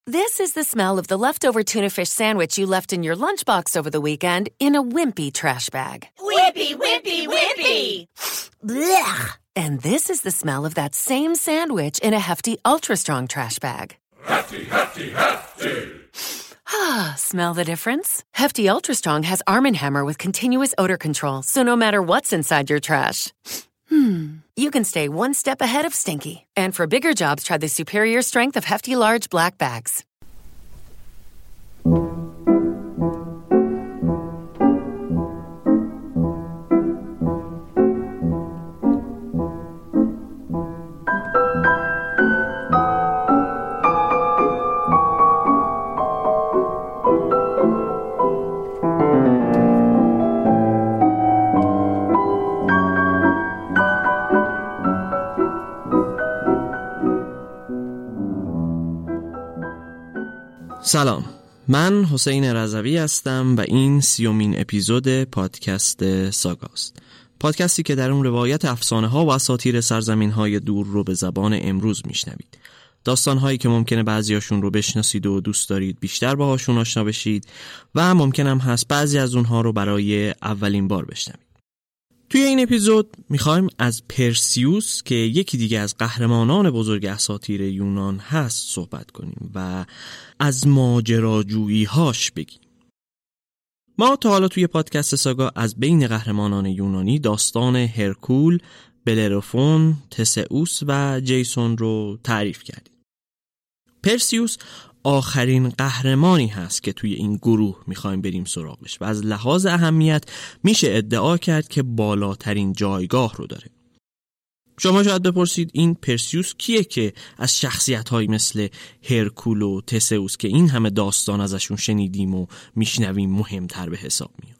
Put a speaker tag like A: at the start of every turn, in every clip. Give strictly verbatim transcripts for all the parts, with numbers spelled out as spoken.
A: This is the smell of the leftover tuna fish sandwich you left in your lunchbox over the weekend in a wimpy trash bag.
B: Wimpy, wimpy, wimpy!
A: Blech! And this is the smell of that same sandwich in a Hefty Ultra Strong trash bag.
C: Hefty, Hefty, Hefty!
A: Ah, smell the difference? Hefty Ultra Strong has Arm and Hammer with continuous odor control, so no matter what's inside your trash, hmm, you can stay one step ahead of stinky. And for bigger jobs, try the superior strength of Hefty Large Black Bags.
D: سلام، من حسین رضوی هستم و این سیومین اپیزود پادکست ساگاست. پادکستی که در اون روایت افسانه ها و اساطیر سرزمین های دور رو به زبان امروز میشنوید. داستان هایی که ممکنه بعضیاشون رو بشناسید و دوست دارید بیشتر باهاشون آشنا بشید و ممکنم هست بعضی از اونها رو برای اولین بار بشنوید. توی این اپیزود میخوایم از پرسیوس که یکی دیگه از قهرمانان بزرگ اساطیر یونان هست صحبت کنیم و از ماجراجویی هاش بگیم. ما تا حالا توی پادکست ساگا از بین قهرمانان یونانی داستان هرکول، بلروفون، تسئوس و جیسون رو تعریف کردیم. پرسیوس آخرین قهرمانی هست که توی این گروه میخوایم بریم سراغش و از لحاظ اهمیت میشه ادعا کرد که بالاترین جایگاه رو داره. شما شاید بپرسید این پرسیوس کیه که از شخصیت‌هایی مثل هرکول و تسئوس که این همه داستان ازشون شنیدیم و میشنویم مهمتر به حساب میاد؟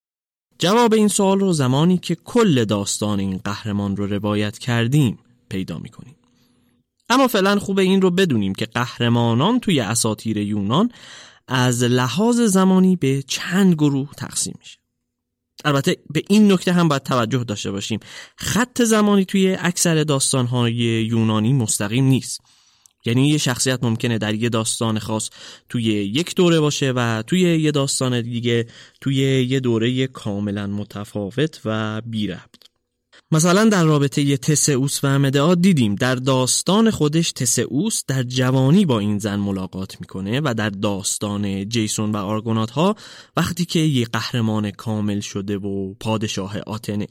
D: جواب این سوال رو زمانی که کل داستان این قهرمان رو روایت کردیم پیدا میکنیم. اما فعلا خوبه این رو بدونیم که قهرمانان توی اساطیر یونان از لحاظ زمانی به چند گروه تقسیم میشه. البته به این نکته هم باید توجه داشته باشیم، خط زمانی توی اکثر داستان‌های یونانی مستقیم نیست. یعنی یه شخصیت ممکنه در یه داستان خاص توی یک دوره باشه و توی یه داستان دیگه توی یه دوره کاملا متفاوت و بی ربط. مثلا در رابطه تسئوس و مدعا دیدیم در داستان خودش تسئوس در جوانی با این زن ملاقات میکنه و در داستان جیسون و آرگونات ها وقتی که یه قهرمان کامل شده و پادشاه آتنه.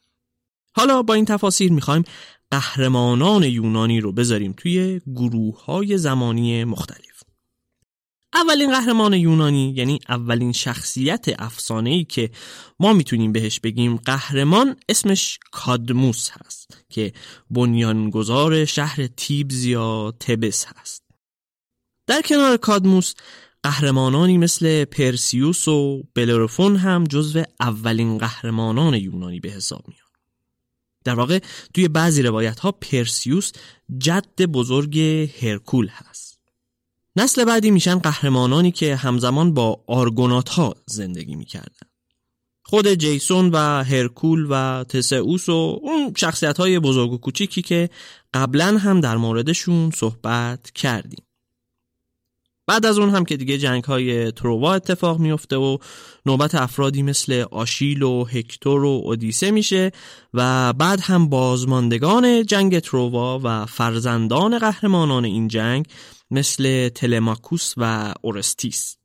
D: حالا با این تفاسیر میخوایم قهرمانان یونانی رو بذاریم توی گروه های زمانی مختلف. اولین قهرمان یونانی، یعنی اولین شخصیت افسانه‌ای که ما میتونیم بهش بگیم قهرمان، اسمش کادموس هست که بنیانگذار شهر تیبز یا تبس هست. در کنار کادموس قهرمانانی مثل پرسیوس و بلروفون هم جزو اولین قهرمانان یونانی به حساب میان. در واقع توی بعضی روایت ها پرسیوس جد بزرگ هرکول هست. نسل بعدی میشن قهرمانانی که همزمان با آرگونات ها زندگی میکردن. خود جیسون و هرکول و تسئوس و اون شخصیت های بزرگ و کوچیکی که قبلا هم در موردشون صحبت کردیم. بعد از اون هم که دیگه جنگ های تروا اتفاق میفته و نوبت افرادی مثل آشیل و هکتور و اودیسه میشه و بعد هم بازماندگان جنگ تروا و فرزندان قهرمانان این جنگ مثل تلماکوس و اورستیس.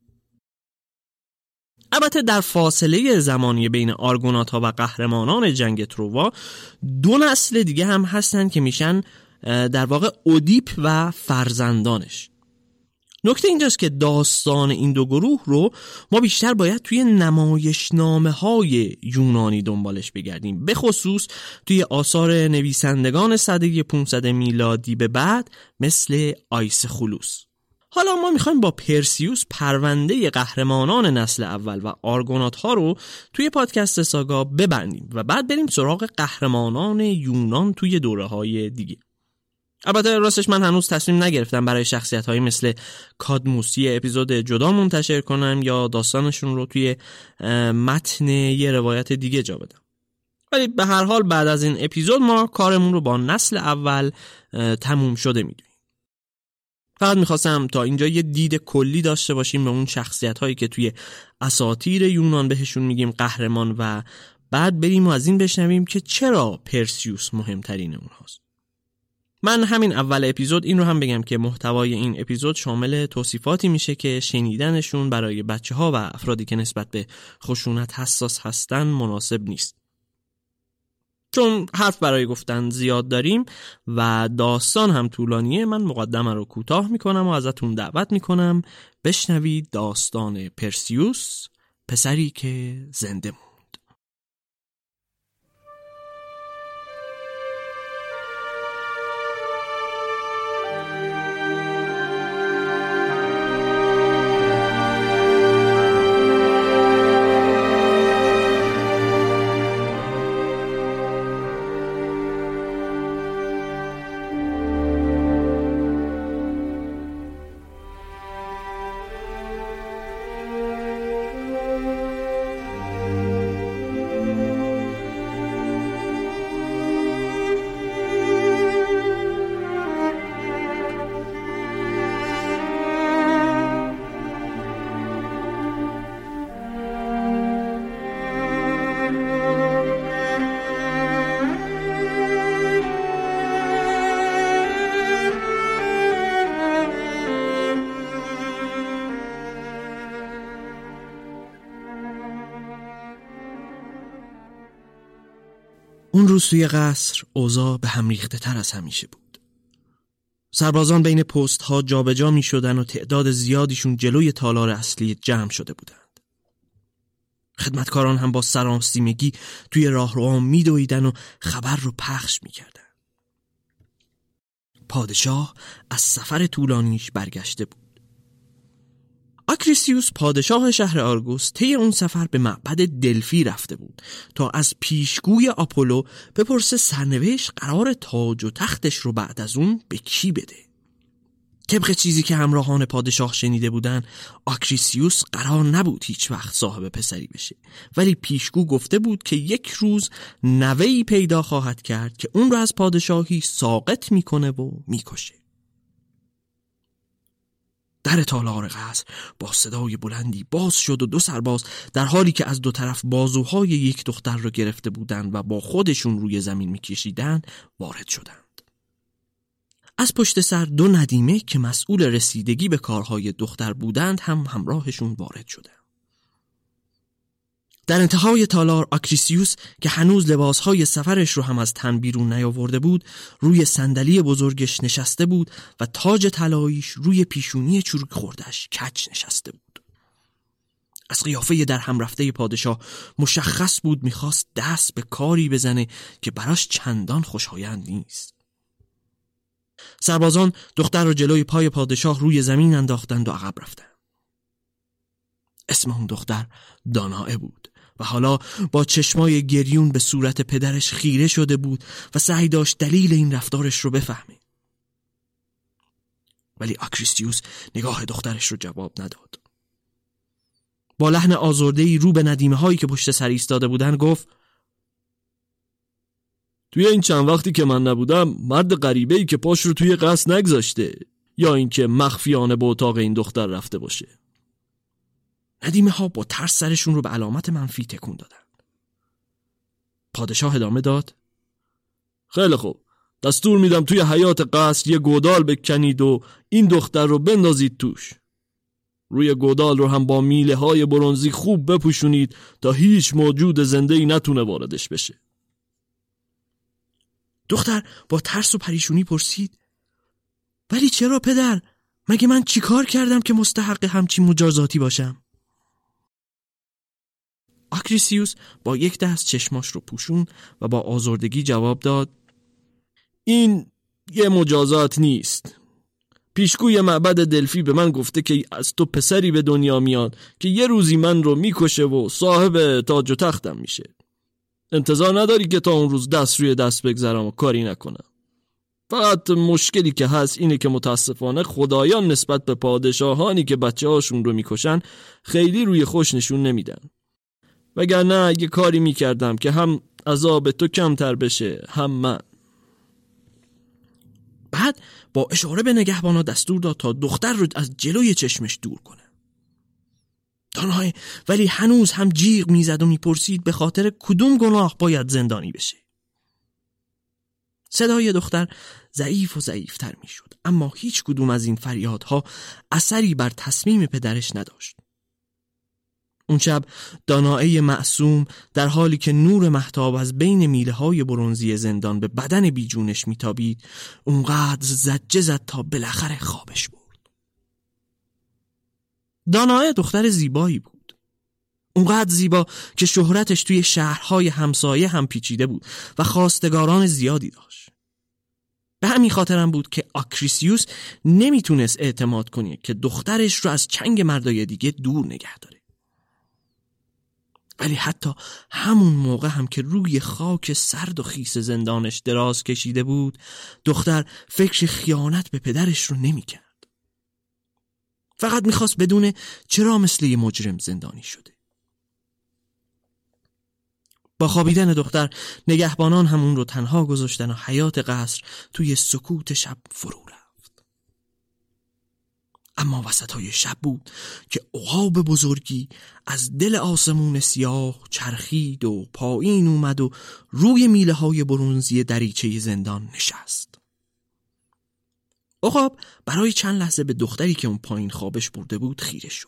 D: البته در فاصله زمانی بین آرگونات ها و قهرمانان جنگ تروا دو نسل دیگه هم هستن که میشن در واقع اودیپ و فرزندانش. نکته اینجاست که داستان این دو گروه رو ما بیشتر باید توی نمایشنامه های یونانی دنبالش بگردیم، به خصوص توی آثار نویسندگان سده پانصد میلادی به بعد مثل آیسخولوس. حالا ما میخوایم با پرسیوس پرونده قهرمانان نسل اول و آرگونات ها رو توی پادکست ساگا ببندیم و بعد بریم سراغ قهرمانان یونان توی دوره های دیگه. البته راستش من هنوز تصمیم نگرفتم برای شخصیت‌هایی مثل کادموس یه اپیزود جدا منتشر کنم یا داستانشون رو توی متن یه روایت دیگه جا بدم. ولی به هر حال بعد از این اپیزود ما کارمون رو با نسل اول تموم شده میدونیم. فقط میخواستم تا اینجا یه دید کلی داشته باشیم به اون شخصیت هایی که توی اساطیر یونان بهشون میگیم قهرمان و بعد بریم و از این بشنویم که چرا پرسیوس مهمترین اونهاست. من همین اول اپیزود این رو هم بگم که محتوای این اپیزود شامل توصیفاتی میشه که شنیدنشون برای بچه ها و افرادی که نسبت به خشونت حساس هستن مناسب نیست. چون حرف برای گفتن زیاد داریم و داستان هم طولانیه، من مقدمه رو کوتاه میکنم و ازتون دعوت میکنم بشنوید داستان پرسیوس، پسری که زنده موند. اون روز توی قصر اوضاع به هم ریخته تر از همیشه بود. سربازان بین پست ها جا به جا می شدن و تعداد زیادیشون جلوی تالار اصلی جمع شده بودند. خدمتکاران هم با سراسیمگی توی راهروها می دویدن و خبر رو پخش می کردن. پادشاه از سفر طولانیش برگشته بود. آکریسیوس پادشاه شهر آرگوس طی اون سفر به معبد دلفی رفته بود تا از پیشگوی آپولو بپرسه سرنوشت قرار تاج و تختش رو بعد از اون به کی بده. طبق چیزی که همراهان پادشاه شنیده بودن، آکریسیوس قرار نبود هیچ وقت صاحب پسری بشه، ولی پیشگو گفته بود که یک روز نوه‌ای پیدا خواهد کرد که اون رو از پادشاهی ساقط میکنه و میکشه. در تالار قصر با صدای بلندی باز شد و دو سرباز در حالی که از دو طرف بازوهای یک دختر را گرفته بودند و با خودشون روی زمین میکشیدند وارد شدند. از پشت سر دو ندیمه که مسئول رسیدگی به کارهای دختر بودند هم همراهشون وارد شدند. در انتهای تالار آکریسیوس که هنوز لباسهای سفرش رو هم از تن بیرون نیاورده بود، روی صندلی بزرگش نشسته بود و تاج طلاییش روی پیشونی چروک خوردش کج نشسته بود. از قیافه در هم رفته پادشاه مشخص بود میخواست دست به کاری بزنه که براش چندان خوشایند نیست. سربازان دختر رو جلوی پای پادشاه روی زمین انداختند و عقب رفتند. اسم اون دختر دانائه بود و حالا با چشمای گریون به صورت پدرش خیره شده بود و سعی داشت دلیل این رفتارش رو بفهمه. ولی آکریسیوس نگاه دخترش رو جواب نداد. با لحن آزرده‌ای رو به ندیمه هایی که پشت سر ایستاده بودن گفت: توی این چند وقتی که من نبودم مرد غریبه‌ای که پاش رو توی قصر نگذاشته، یا اینکه مخفیانه به اتاق این دختر رفته باشه. ندیمه ها با ترس سرشون رو به علامت منفی تکون دادن. پادشاه ادامه داد: خیلی خوب، دستور میدم توی حیاط قصر یه گودال بکنید و این دختر رو بندازید توش. روی گودال رو هم با میله های برنزی خوب بپوشونید تا هیچ موجود زنده‌ای نتونه واردش بشه. دختر با ترس و پریشونی پرسید: ولی چرا پدر؟ مگه من چی کار کردم که مستحق همچین مجازاتی باشم؟ آکریسیوس با یک دست چشماش رو پوشون و با آزردگی جواب داد: این یه مجازات نیست. پیشگوی معبد دلفی به من گفته که از تو پسری به دنیا میاد که یه روزی من رو میکشه و صاحب تاج و تختم میشه. انتظار نداری که تا اون روز دست روی دست بگذارم و کاری نکنم. فقط مشکلی که هست اینه که متاسفانه خدایان نسبت به پادشاهانی که بچه هاشون رو میکشن خیلی روی خوش نشون نمیدن. وگرنه اگه کاری میکردم که هم عذاب تو کمتر بشه هم من. بعد با اشاره به نگهبانا دستور داد تا دختر رو از جلوی چشمش دور کنه. دانای ولی هنوز هم جیغ میزد و میپرسید به خاطر کدوم گناه باید زندانی بشه. صدای دختر ضعیف و ضعیفتر میشد، اما هیچ کدوم از این فریادها اثری بر تصمیم پدرش نداشت. اون شب دانائه معصوم در حالی که نور مهتاب از بین میله های برنزی زندان به بدن بیجونش میتابید، اونقدر زجه زد تا بالاخره خوابش برد. دانائه دختر زیبایی بود، اونقدر زیبا که شهرتش توی شهرهای همسایه هم پیچیده بود و خواستگاران زیادی داشت. به همین خاطرم بود که آکریسیوس نمیتونست اعتماد کنه که دخترش رو از چنگ مردای دیگه دور نگه داره. ولی حتی همون موقع هم که روی خاک سرد و خیس زندانش دراز کشیده بود، دختر فکر خیانت به پدرش رو نمی کرد. فقط میخواست بدونه چرا مثل یه مجرم زندانی شده. با خوابیدن دختر نگهبانان همون رو تنها گذاشتن و حیات قصر توی سکوت شب فرو رفت. اما وسطای شب بود که عقاب بزرگی از دل آسمون سیاه چرخید و پایین اومد و روی میله های برنزی دریچه زندان نشست. عقاب برای چند لحظه به دختری که اون پایین خوابش برده بود خیره شد.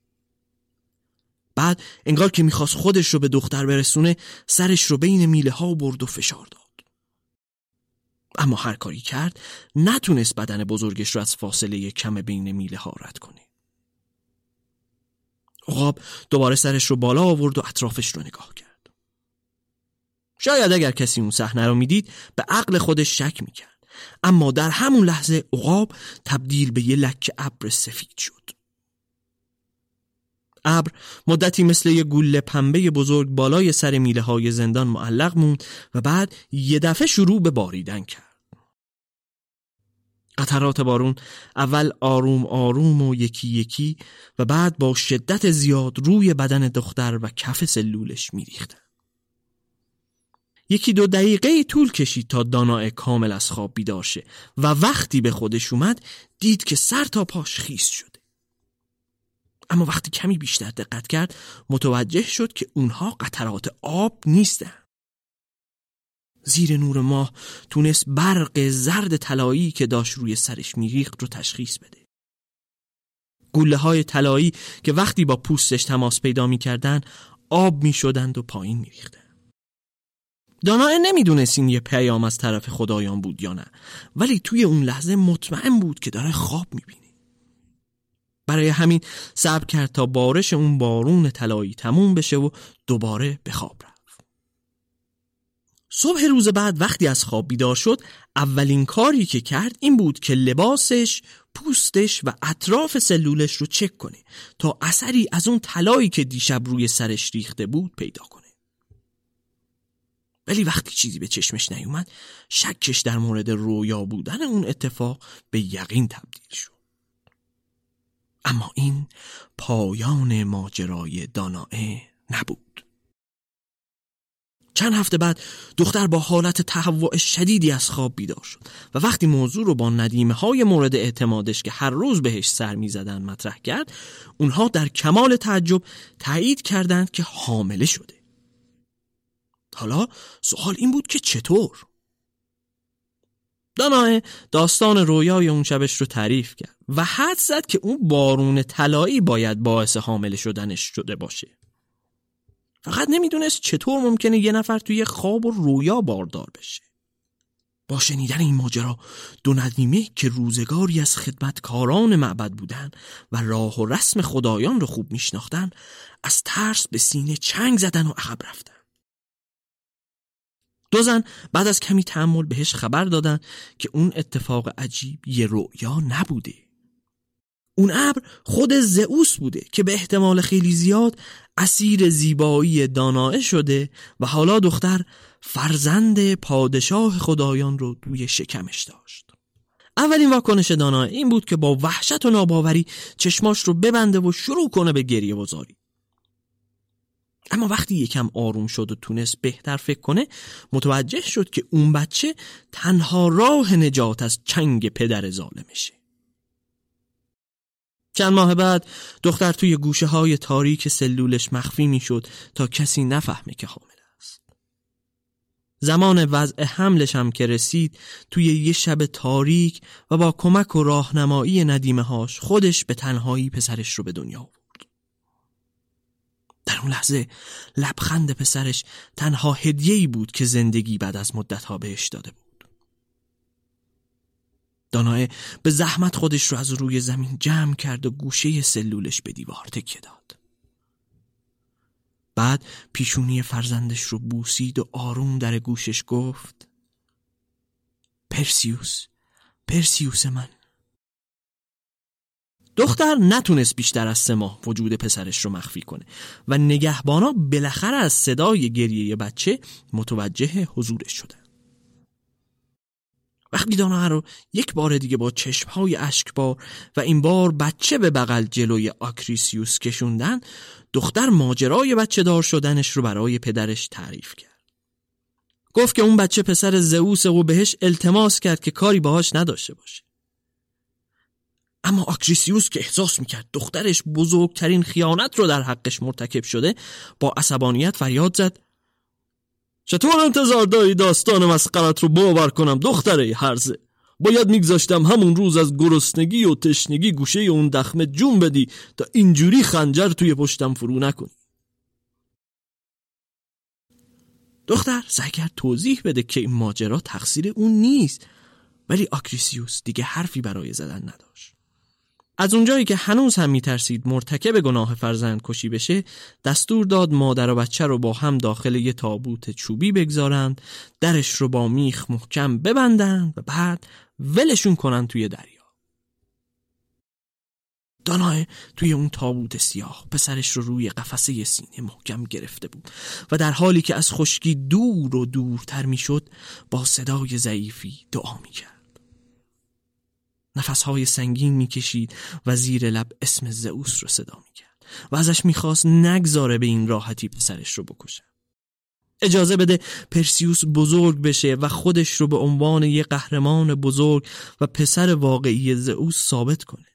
D: بعد انگار که میخواست خودش رو به دختر برسونه، سرش رو بین میله ها برد و فشار داد. اما هر کاری کرد نتونست بدن بزرگش رو از فاصله کم بین میله ها رد کنه. عقاب دوباره سرش رو بالا آورد و اطرافش رو نگاه کرد. شاید اگر کسی اون صحنه رو میدید به عقل خودش شک میکرد، اما در همون لحظه عقاب تبدیل به یه لکه ابر سفید شد. ابر مدتی مثل یه گوله پنبه بزرگ بالای سر میله های زندان معلق موند و بعد یه دفعه شروع به باریدن کرد. قطرات بارون اول آروم آروم و یکی یکی و بعد با شدت زیاد روی بدن دختر و کف سلولش میریختن. یکی دو دقیقه طول کشید تا دانائه کامل از خواب بیدار شه و وقتی به خودش اومد دید که سر تا پاش خیس شده. اما وقتی کمی بیشتر دقت کرد متوجه شد که اونها قطرات آب نیستن. زیر نور ماه تونست برق زرد طلایی که داشت روی سرش میریخت رو تشخیص بده. گوله های طلایی که وقتی با پوستش تماس پیدا میکردن آب میشدند و پایین میریختن. دانائه نمیدونست این یه پیام از طرف خدایان بود یا نه، ولی توی اون لحظه مطمئن بود که داره خواب میبینه. برای همین صبر کرد تا بارش اون بارون طلایی تموم بشه و دوباره به خواب رفت. صبح روز بعد وقتی از خواب بیدار شد، اولین کاری که کرد این بود که لباسش، پوستش و اطراف سلولش رو چک کنه تا اثری از اون طلایی که دیشب روی سرش ریخته بود پیدا کنه. ولی وقتی چیزی به چشمش نیومد، شکش در مورد رویا بودن اون اتفاق به یقین تبدیل شد. اما این پایان ماجرای دانائه نبود. چند هفته بعد دختر با حالت تهوع شدیدی از خواب بیدار شد و وقتی موضوع رو با ندیمه های مورد اعتمادش که هر روز بهش سر می زدن مطرح کرد، اونها در کمال تعجب تایید کردند که حامله شده. حالا سوال این بود که چطور؟ دانائه داستان رویای اون شبش رو تعریف کرد و حد زد که اون بارون طلایی باید باعث حامله شدنش شده باشه. فقط نمیدونست چطور ممکنه یه نفر توی خواب و رویا باردار بشه. با شنیدن این ماجرا دو ندیمه که روزگاری از خدمتکاران معبد بودن و راه و رسم خدایان رو خوب میشناختن، از ترس به سینه چنگ زدن و عقب رفتن. دو زن بعد از کمی تأمل بهش خبر دادن که اون اتفاق عجیب یه رؤیا نبوده. اون ابر خود زئوس بوده که به احتمال خیلی زیاد اسیر زیبایی دانائه شده و حالا دختر فرزند پادشاه خدایان رو توی شکمش داشت. اولین واکنش دانائه این بود که با وحشت و ناباوری چشماش رو ببنده و شروع کنه به گریه وزاری. اما وقتی یکم آروم شد و تونست بهتر فکر کنه، متوجه شد که اون بچه تنها راه نجات از چنگ پدر ظالمشه. چند ماه بعد دختر توی گوشه های تاریک سلولش مخفی می شد تا کسی نفهمه که حامل است. زمان وضع حملش هم که رسید، توی یه شب تاریک و با کمک و راهنمایی ندیمه هاش خودش به تنهایی پسرش رو به دنیا آورد. در اون لحظه لبخند پسرش تنها هدیه‌ای بود که زندگی بعد از مدت‌ها بهش داده بود. دانائه به زحمت خودش رو از روی زمین جمع کرد و گوشه سلولش به دیوار تکیه داد. بعد پیشونی فرزندش رو بوسید و آروم در گوشش گفت: پرسیوس، پرسیوس من. دختر نتونست بیشتر از سه ماه وجود پسرش رو مخفی کنه و نگهبانا بالاخره از صدای گریه بچه متوجه حضورش شدن. وقتی دانا رو یک بار دیگه با چشمهای اشکبار و این بار بچه به بغل جلوی آکریسیوس کشوندن، دختر ماجرای بچه دار شدنش رو برای پدرش تعریف کرد. گفت که اون بچه پسر زئوس و بهش التماس کرد که کاری باهاش نداشته باشه. اما آکریسیوس که احساس میکرد دخترش بزرگترین خیانت رو در حقش مرتکب شده، با عصبانیت فریاد زد: چطور انتظار داری داستان مسخرت رو باور کنم دختره هرزه؟ باید میگذاشتم همون روز از گرسنگی و تشنگی گوشه اون دخمه جون بدی تا اینجوری خنجر توی پشتم فرو نکنی. دختر سعی کرد توضیح بده که این ماجرا تقصیر اون نیست، ولی آکریسیوس دیگه حرفی برای زدن نداشت. از اونجایی که هنوز هم میترسید مرتکب گناه فرزند کشی بشه، دستور داد مادر و بچه رو با هم داخل یه تابوت چوبی بگذارند، درش رو با میخ محکم ببندند و بعد ولشون کنن توی دریا. دانائه توی اون تابوت سیاه پسرش رو روی قفسه سینه محکم گرفته بود و در حالی که از خشکی دور و دورتر میشد، با صدای ضعیفی دعا میکرد. نفسهای سنگین میکشید و زیر لب اسم زئوس رو صدا میکرد و ازش میخواست نگذاره به این راحتی پسرش رو بکشه. اجازه بده پرسیوس بزرگ بشه و خودش رو به عنوان یه قهرمان بزرگ و پسر واقعی زئوس ثابت کنه.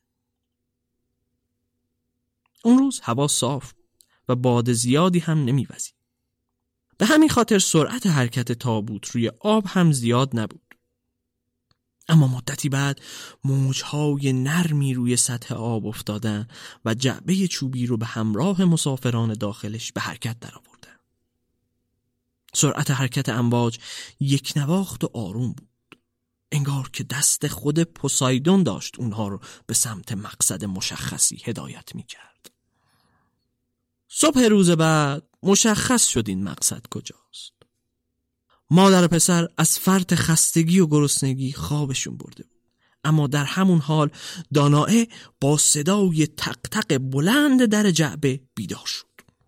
D: اون روز هوا صاف و باد زیادی هم نمیوزید. به همین خاطر سرعت حرکت تابوت روی آب هم زیاد نبود. اما مدتی بعد موجهای نرمی روی سطح آب افتادن و جعبه چوبی رو به همراه مسافران داخلش به حرکت در آوردن. سرعت حرکت امواج یک نواخت و آروم بود، انگار که دست خود پوسایدون داشت اونها رو به سمت مقصد مشخصی هدایت می کرد. صبح روز بعد مشخص شد این مقصد کجاست. مادر و پسر از فرط خستگی و گرسنگی خوابشون برده بود، اما در همون حال دانائه با صدای تق تق بلند در جعبه بیدار شد.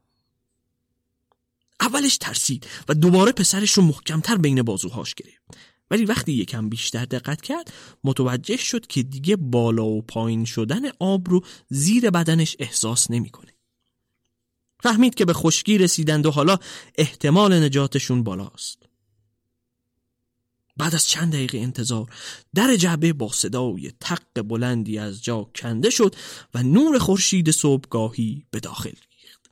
D: اولش ترسید و دوباره پسرش رو محکمتر بین بازوهاش گرفت، ولی وقتی یکم بیشتر دقت کرد متوجه شد که دیگه بالا و پایین شدن آب رو زیر بدنش احساس نمی‌کنه. فهمید که به خشکی رسیدند و حالا احتمال نجاتشون بالاست. بعد از چند دقیقه انتظار در جعبه با صدای تق بلندی از جا کنده شد و نور خورشید صبحگاهی به داخل ریخت.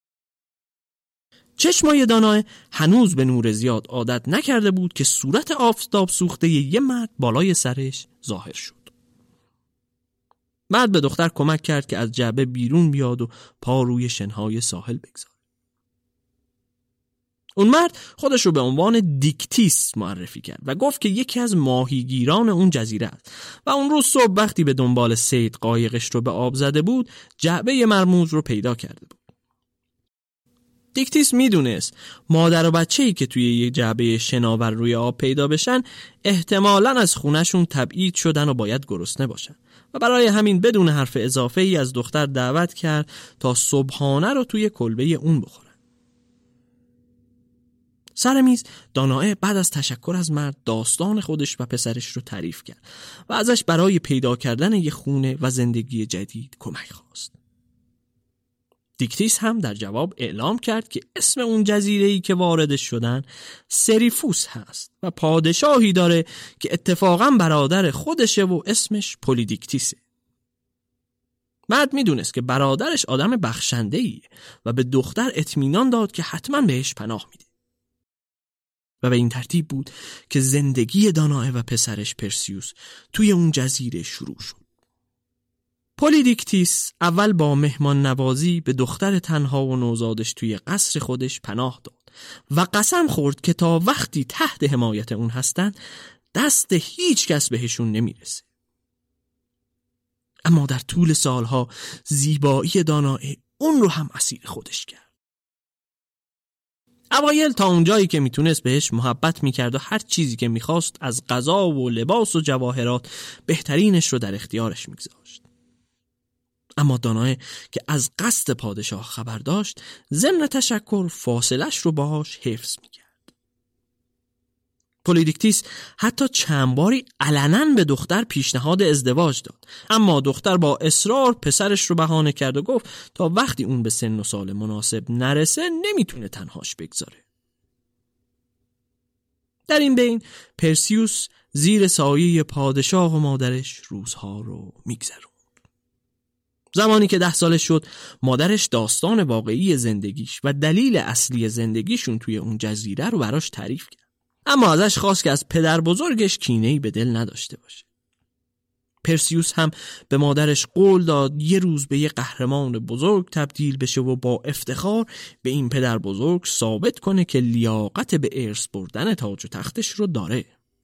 D: چشمای دانائه هنوز به نور زیاد عادت نکرده بود که صورت آفتاب سوخته یه مرد بالای سرش ظاهر شد. مرد به دختر کمک کرد که از جعبه بیرون بیاد و پا روی شنهای ساحل بگذاره. اون مرد خودش رو به عنوان دیکتیس معرفی کرد و گفت که یکی از ماهیگیران اون جزیره است و اون روز صبح وقتی به دنبال صید قایقش رو به آب زده بود، جعبه مرموز رو پیدا کرده بود. دیکتیس میدونست مادر و بچه‌ای که توی یک جعبه شناور روی آب پیدا بشن احتمالاً از خونشون تبعید شدن و باید گرسنه باشن و برای همین بدون حرف اضافه ای از دختر دعوت کرد تا صبحانه رو توی کلبه اون بخورن. سر میز دانائه بعد از تشکر از مرد داستان خودش و پسرش رو تعریف کرد و ازش برای پیدا کردن یه خونه و زندگی جدید کمک خواست. دیکتیس هم در جواب اعلام کرد که اسم اون جزیره‌ای که واردش شدن سریفوس هست و پادشاهی داره که اتفاقاً برادر خودشه و اسمش پولیدیکتیسه. مرد میدونست که برادرش آدم بخشنده‌ایه و به دختر اطمینان داد که حتما بهش پناه میده. و به این ترتیب بود که زندگی دانائه و پسرش پرسیوس توی اون جزیره شروع شد. پولیدیکتیس اول با مهمان نوازی به دختر تنها و نوزادش توی قصر خودش پناه داد و قسم خورد که تا وقتی تحت حمایت اون هستن دست هیچ کس بهشون نمیرسه. اما در طول سالها زیبایی دانائه اون رو هم اسیر خودش کرد. اوایل تا اونجایی که میتونست بهش محبت میکرد و هر چیزی که میخواست از غذا و لباس و جواهرات بهترینش رو در اختیارش میگذاشت. اما دانائه که از قصد پادشاه خبر داشت ضمن تشکر فاصلش رو باهاش حفظ میکرد. پولیدیکتیس حتی چند باری علنا به دختر پیشنهاد ازدواج داد، اما دختر با اصرار پسرش رو بهانه کرد و گفت تا وقتی اون به سن و سال مناسب نرسه نمیتونه تنهاش بگذاره. در این بین پرسیوس زیر سایه پادشاه و مادرش روزها رو میگذروند. زمانی که ده سالش شد مادرش داستان واقعی زندگیش و دلیل اصلی زندگیشون توی اون جزیره رو براش تعریف کرد. اما ازش خواست که از پدر بزرگش کینه‌ای به دل نداشته باشه. پرسیوس هم به مادرش قول داد یه روز به یه قهرمان بزرگ تبدیل بشه و با افتخار به این پدر بزرگ ثابت کنه که لیاقت به ارث بردن تاج و تختش رو داره.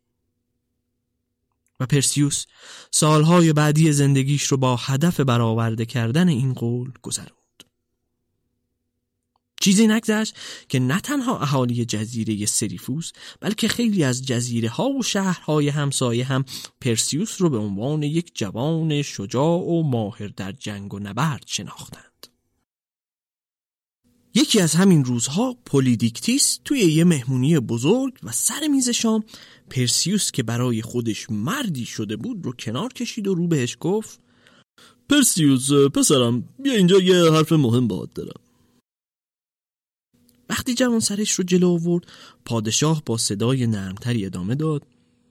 D: و پرسیوس سالهای بعدی زندگیش رو با هدف برآورده کردن این قول گذروند. چیزی نگذشت که نه تنها اهالی جزیره سریفوس بلکه خیلی از جزیره ها و شهرهای همسایه هم پرسیوس رو به عنوان یک جوان شجاع و ماهر در جنگ و نبرد شناختند. یکی از همین روزها پولیدیکتیس توی یه مهمونی بزرگ و سر میز شام پرسیوس که برای خودش مردی شده بود رو کنار کشید و رو بهش گفت: پرسیوس پسرم، بیا اینجا یه حرف مهم باهات دارم. وقتی جوان سرش رو جلو آورد پادشاه با صدای نرمتری ادامه داد: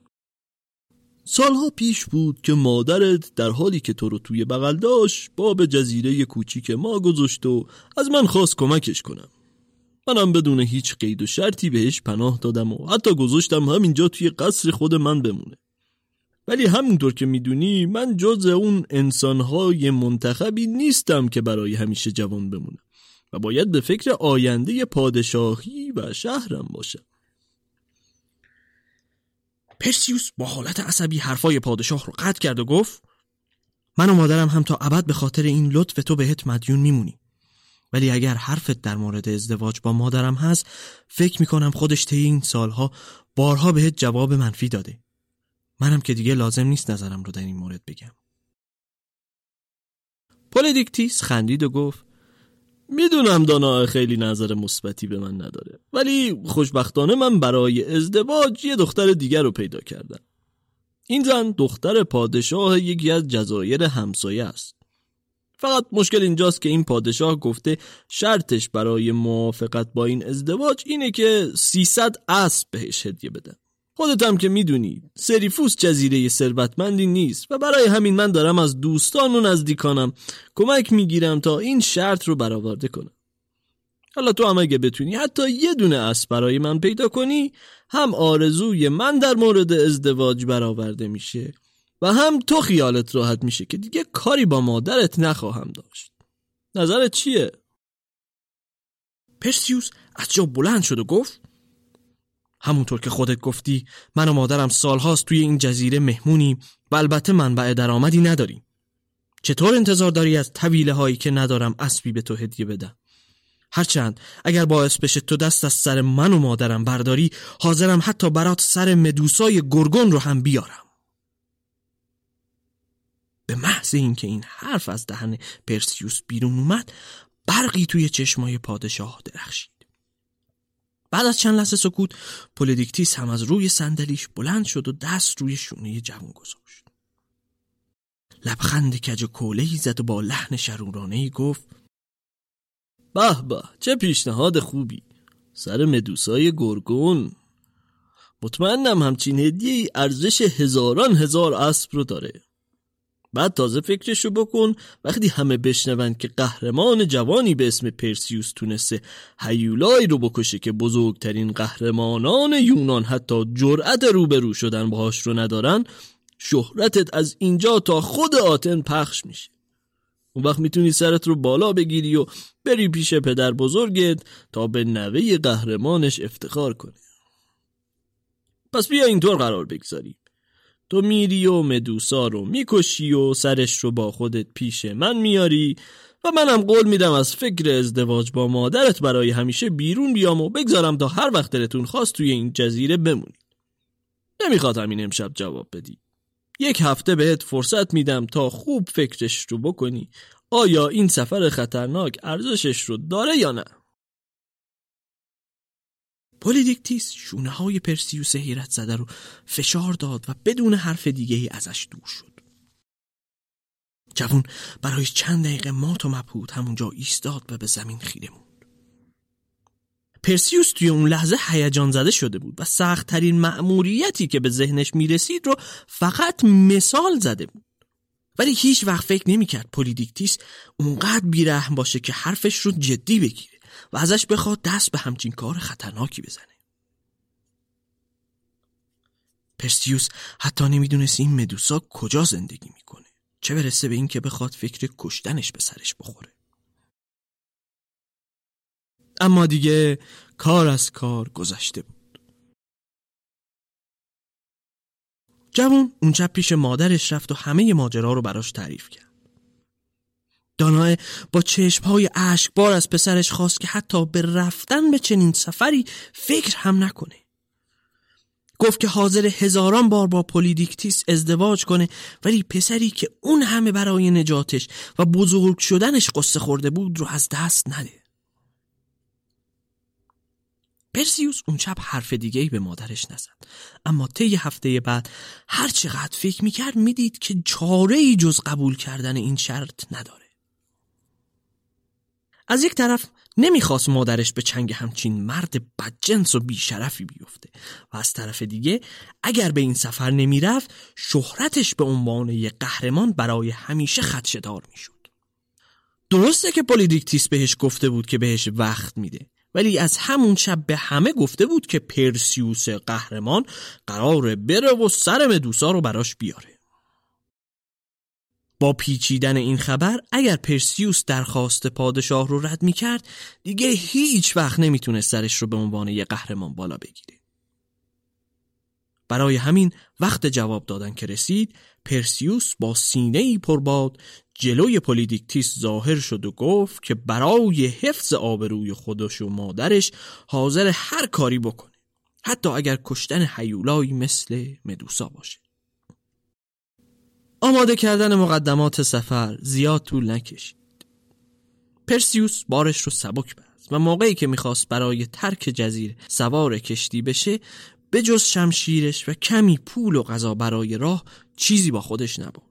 D: سالها پیش بود که مادرت در حالی که تو رو توی بغل داشت با به جزیره کوچیک ما گذاشت و از من خواست کمکش کنم. منم بدون هیچ قید و شرطی بهش پناه دادم و حتی گذاشتم همینجا توی قصر خود من بمونه. ولی همونطور که میدونی من جز اون انسانهای منتخبی نیستم که برای همیشه جوان بمونم و باید به فکر آینده پادشاهی و شهرم باشم. پرسیوس با حالت عصبی حرفای پادشاه رو قطع کرد و گفت: من و مادرم هم تا ابد به خاطر این لطف تو بهت مدیون میمونی. ولی اگر حرفت در مورد ازدواج با مادرم هست، فکر میکنم خودش طی این سالها بارها بهت جواب منفی داده. منم که دیگه لازم نیست نظرم رو در این مورد بگم. پولیدیکتیس خندید و گفت: میدونم دانا خیلی نظر مثبتی به من نداره، ولی خوشبختانه من برای ازدواج یه دختر دیگر رو پیدا کردم. این زن دختر پادشاه یکی از جزایر همسایه است. فقط مشکل اینجاست که این پادشاه گفته شرطش برای موافقت با این ازدواج اینه که سیصد اسب بهش هدیه بدن. خودت هم که میدونی سریفوس جزیره ثروتمندی نیست و برای همین من دارم از دوستان و نزدیکانم کمک میگیرم تا این شرط رو برآورده کنم. حالا تو هم اگه بتونی حتی یه دونه اسب برای من پیدا کنی، هم آرزوی من در مورد ازدواج برآورده میشه و هم تو خیالت راحت میشه که دیگه کاری با مادرت نخواهم داشت. نظرت چیه؟ پرسیوس از جا بلند شد و گفت: همونطور که خودت گفتی من و مادرم سالهاست توی این جزیره مهمونیم و البته منبع درآمدی نداریم. چطور انتظار داری از طویله هایی که ندارم اسبی به تو هدیه بدم؟ هرچند اگر باعث بشه تو دست از سر من و مادرم برداری، حاضرم حتی برات سر مدوسای گرگون رو هم بیارم. به محض این که این حرف از دهن پرسیوس بیرون اومد، برقی توی چشمای پادشاه درخشید. بعد از چند لحظه سکوت، پولیدیکتیس هم از روی صندلیش بلند شد و دست روی شونه جوان گذاشت. لبخند کج و کوله‌ای زد و با لحن شرورانه‌ای گفت: به به، چه پیشنهاد خوبی. سر مدوسای گرگون. مطمئنم همچین هدیه‌ای ارزش هزاران هزار اسب رو داره. بعد تازه فکرشو بکن وقتی همه بشنون که قهرمان جوانی به اسم پرسیوس تونسته هیولایی رو بکشه که بزرگترین قهرمانان یونان حتی جرأت روبرو شدن باهاش رو ندارن، شهرتت از اینجا تا خود آتن پخش میشه. اون وقت میتونی سرت رو بالا بگیری و بری پیش پدر بزرگت تا به نوه قهرمانش افتخار کنه. پس بیا اینطور قرار بگذاریم. تو میری و مدوسا رو میکشی و سرش رو با خودت پیش من میاری و منم قول میدم از فکر ازدواج با مادرت برای همیشه بیرون بیام و بگذارم تا هر وقت دلتون خواست توی این جزیره بمونید. نمیخواد همین امشب جواب بدی. یک هفته بهت فرصت میدم تا خوب فکرش رو بکنی آیا این سفر خطرناک ارزشش رو داره یا نه. پولیدیکتیس شونه های پرسیوس حیرت زده رو فشار داد و بدون حرف دیگه ای ازش دور شد. جوون برای چند دقیقه مات و مبهوت همونجا ایستاد و به زمین خیره موند. پرسیوس توی اون لحظه هیجان زده شده بود و سخت ترین مأموریتی که به ذهنش میرسید رو فقط مثال زده بود. ولی هیچ وقت فکر نمی کرد پولیدیکتیس اونقدر بیرحم باشه که حرفش رو جدی بگیره و ازش بخواد دست به همچین کار خطرناکی بزنه. پرسیوس حتی نمیدونست این مدوسا کجا زندگی میکنه، چه برسه به این که بخواد فکر کشتنش به سرش بخوره. اما دیگه کار از کار گذشته بود. جوون اونجا پیش مادرش رفت و همه ماجرا رو براش تعریف کرد. دانائه با چشمهای اشکبار از پسرش خواست که حتی به رفتن به چنین سفری فکر هم نکنه. گفت که حاضر هزاران بار با پولیدیکتیس ازدواج کنه، ولی پسری که اون همه برای نجاتش و بزرگ شدنش قصه خورده بود رو از دست نده. پرسیوس اون شب حرف دیگه‌ای به مادرش نزد، اما طی هفته بعد هر چقدر فکر میکرد میدید که چاره‌ای جز قبول کردن این شرط نداره. از یک طرف نمیخواست مادرش به چنگ همچین مرد بدجنس و بیشرفی بیفته و از طرف دیگه اگر به این سفر نمیرفت شهرتش به عنوان یک قهرمان برای همیشه خدشه‌دار میشد. درسته که پولیدیکتیس بهش گفته بود که بهش وقت میده، ولی از همون شب به همه گفته بود که پرسیوس قهرمان قراره بره و سر مدوسا رو براش بیاره. با پیچیدن این خبر اگر پرسیوس درخواست پادشاه رو رد می کرد دیگه هیچ وقت نمیتونه سرش رو به عنوان یه قهرمان بالا بگیره. برای همین وقت جواب دادن که رسید، پرسیوس با سینه‌ای پرباد جلوی پولیدیکتیس ظاهر شد و گفت که برای حفظ آبروی خودش و مادرش حاضر هر کاری بکنه، حتی اگر کشتن هیولایی مثل مدوسا باشه. آماده کردن مقدمات سفر زیاد طول نکشید. پرسیوس بارش رو سبک بست و موقعی که میخواست برای ترک جزیره سوار کشتی بشه به جز شمشیرش و کمی پول و غذا برای راه چیزی با خودش نبرد.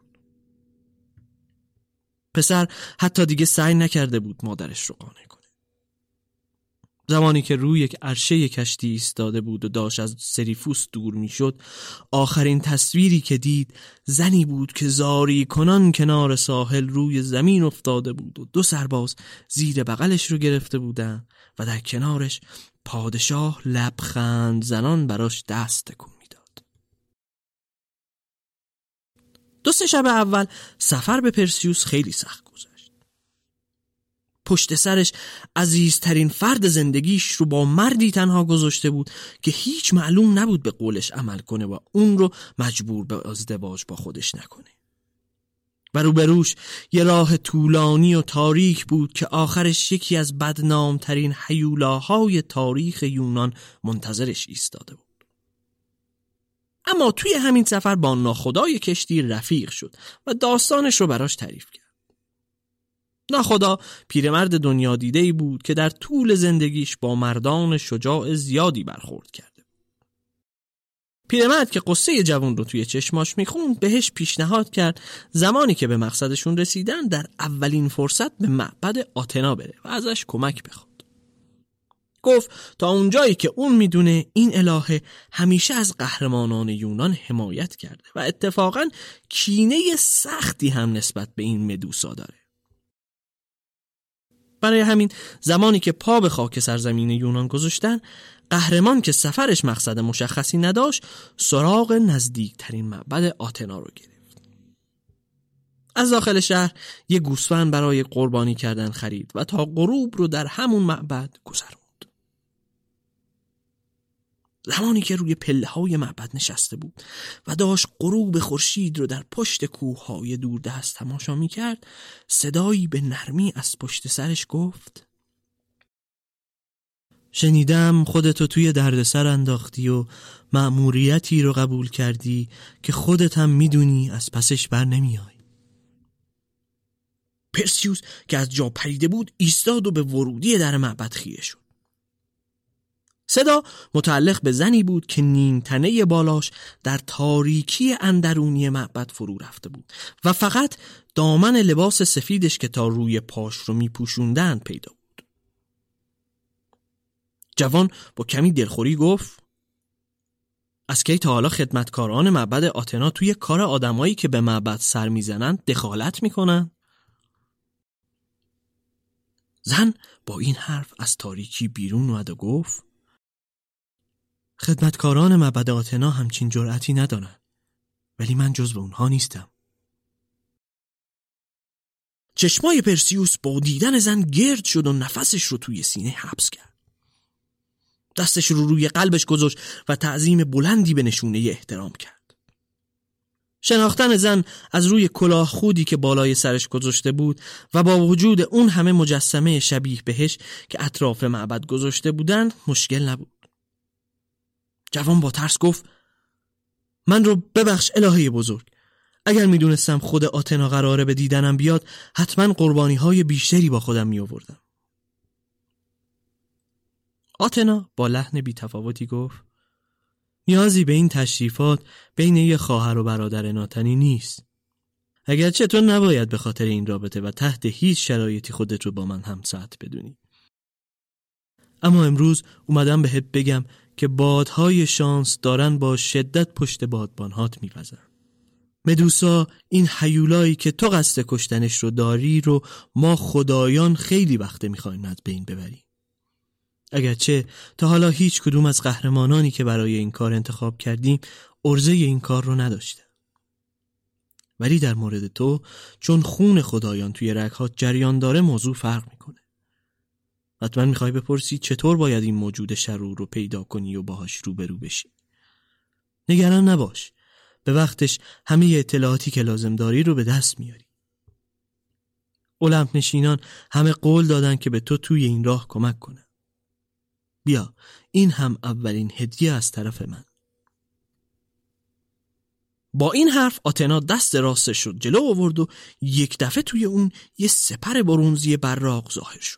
D: پسر حتی دیگه سعی نکرده بود مادرش رو قانع کنه. زمانی که روی یک عرشه کشتی ایستاده بود و داشت از سریفوس دور میشد، آخرین تصویری که دید زنی بود که زاری کنان کنار ساحل روی زمین افتاده بود و دو سرباز زیر بغلش رو گرفته بودن و در کنارش پادشاه لبخند زنان براش دست تکون میداد. دو سه شب اول سفر به پرسیوس خیلی سخت گذشت. پشت سرش عزیزترین فرد زندگیش رو با مردی تنها گذاشته بود که هیچ معلوم نبود به قولش عمل کنه و اون رو مجبور به ازدواج با خودش نکنه. و روبروش یه راه طولانی و تاریک بود که آخرش یکی از بدنامترین هیولاهای تاریخ یونان منتظرش ایستاده بود. اما توی همین سفر با ناخدای کشتی رفیق شد و داستانش رو براش تعریف کرد. ناخدا پیرمرد دنیا دیده‌ای بود که در طول زندگیش با مردان شجاع زیادی برخورد کرده بود. پیرمرد که قصه جوان رو توی چشماش میخوند بهش پیشنهاد کرد زمانی که به مقصدشون رسیدن در اولین فرصت به معبد آتنا بره و ازش کمک بخواد. گفت تا اونجایی که اون میدونه این الهه همیشه از قهرمانان یونان حمایت کرده و اتفاقاً کینه سختی هم نسبت به این مدوسا داره. برای همین زمانی که پا به خاک سرزمین یونان گذاشتن، قهرمان که سفرش مقصد مشخصی نداشت سراغ نزدیکترین معبد آتنا رو گرفت. از داخل شهر یه گوسفند برای قربانی کردن خرید و تا غروب رو در همون معبد گذروند. زمانی که روی پله‌های معبد نشسته بود و داشت غروب خورشید رو در پشت کوه‌های دوردست تماشا می‌کرد، صدایی به نرمی از پشت سرش گفت: شنیدم خودتو توی دردسر انداختی و مأموریتی رو قبول کردی که خودت هم میدونی از پسش بر نمیای. پرسیوس که از جا پریده بود ایستاد و به ورودی در معبد خیره شد. صدا متعلق به زنی بود که نیم تنه بالاش در تاریکی اندرونی معبد فرو رفته بود و فقط دامن لباس سفیدش که تا روی پاش رو میپوشوندن پیدا بود. جوان با کمی دلخوری گفت: از کی تا حالا خدمتکاران معبد آتنا توی کار آدمایی که به معبد سر میزنن دخالت میکنن؟ زن با این حرف از تاریکی بیرون اومد و گفت: خدمتکاران معبد آتنا همچین جرأتی ندارن، ولی من جزو اونها نیستم. چشمای پرسیوس با دیدن زن گرد شد و نفسش رو توی سینه حبس کرد. دستش رو روی قلبش گذاشت و تعظیم بلندی به نشونه احترام کرد. شناختن زن از روی کلاه خودی که بالای سرش گذاشته بود و با وجود اون همه مجسمه شبیه بهش که اطراف معبد گذاشته بودن مشکل نبود. جوان با ترس گفت: من رو ببخش الهه بزرگ. اگر میدونستم خود آتنا قراره به دیدنم بیاد حتما قربانی های بیشتری با خودم می آوردم. آتنا با لحن بی تفاوتی گفت: نیازی به این تشریفات بین یه خواهر و برادر ناتنی نیست. اگرچه تو نباید به خاطر این رابطه و تحت هیچ شرایطی خودت رو با من همساعت بدونی. اما امروز اومدم بهت بگم که بادهای شانس دارن با شدت پشت بادبانهات می‌وزن. مدوسا این هیولایی که تو قصد کشتنش رو داری رو ما خدایان خیلی وقته می‌خوایم از بین ببریم. اگرچه تا حالا هیچ کدوم از قهرمانانی که برای این کار انتخاب کردیم عرضه این کار رو نداشته. ولی در مورد تو چون خون خدایان توی رگ‌هات جریان داره موضوع فرق میکنه. حتما میخوای بپرسی چطور باید این موجود شرور رو پیدا کنی و باهاش روبرو بشی. نگران نباش، به وقتش همه اطلاعاتی که لازم داری رو به دست میاری. المپ نشینان همه قول دادن که به تو توی این راه کمک کنن. بیا، این هم اولین هدیه از طرف من. با این حرف آتنا دست راستش رو جلو آورد و یک دفعه توی اون یه سپر برنزی براق ظاهر شد.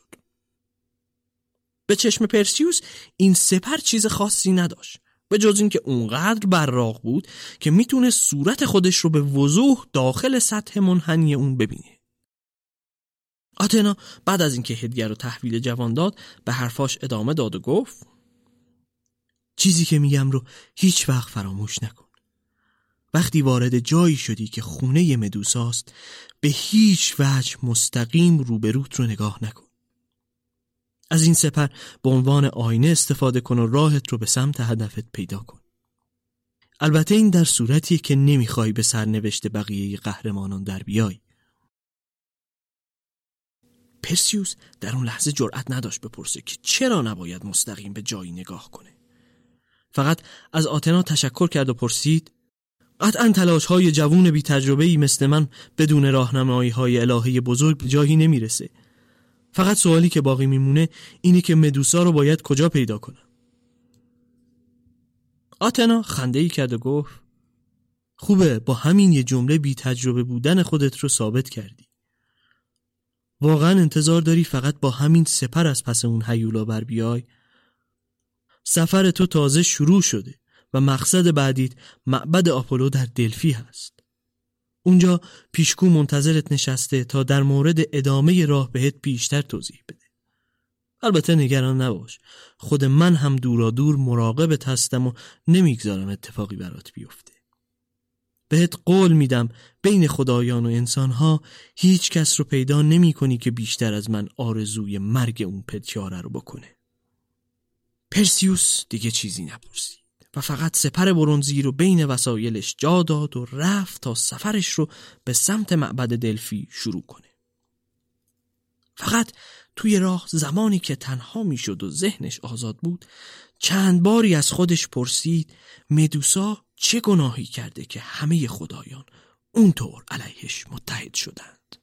D: به چشم پرسیوس این سپر چیز خاصی نداشت، به جز این که اونقدر براق بود که میتونه صورت خودش رو به وضوح داخل سطح منحنی اون ببینه. آتنا بعد از اینکه هدیه رو تحویل جوان داد به حرفاش ادامه داد و گفت: چیزی که میگم رو هیچ وقت فراموش نکن. وقتی وارد جایی شدی که خونه مدوساست به هیچ وجه مستقیم روبروت رو نگاه نکن. از این سپر به عنوان آینه استفاده کن و راهت رو به سمت هدفت پیدا کن. البته این در صورتیه که نمیخوای به سرنوشت بقیه قهرمانان در بیای. پرسیوس در اون لحظه جرأت نداشت بپرسه که چرا نباید مستقیم به جایی نگاه کنه. فقط از آتنا تشکر کرد و پرسید: قطعاً تلاش‌های جوون بی تجربه‌ای مثل من بدون راهنمایی‌های الهی بزرگ به جایی نمیرسه. فقط سوالی که باقی میمونه اینه که مدوسا رو باید کجا پیدا کنم. آتنا خنده‌ای کرد و گفت: خوبه، با همین یه جمله بی تجربه بودن خودت رو ثابت کردی. واقعا انتظار داری فقط با همین سپر از پس اون هیولا بر بیای؟ سفر تو تازه شروع شده و مقصد بعدیت معبد آپولو در دلفی هست. اونجا پیشگو منتظرت نشسته تا در مورد ادامه راه بهت بیشتر توضیح بده. البته نگران نباش، خود من هم دورا دور مراقبت هستم و نمیگذارم اتفاقی برات بیفته. بهت قول میدم بین خدایان و انسانها هیچ کس رو پیدا نمی کنی که بیشتر از من آرزوی مرگ اون پتیاره رو بکنه. پرسیوس دیگه چیزی نپرسید و فقط سپر برنزی رو بین وسایلش جا داد و رفت تا سفرش رو به سمت معبد دلفی شروع کنه. فقط توی راه زمانی که تنها میشد و ذهنش آزاد بود چند باری از خودش پرسید مدوسا چه گناهی کرده که همه خدایان اونطور علیهش متحد شدند.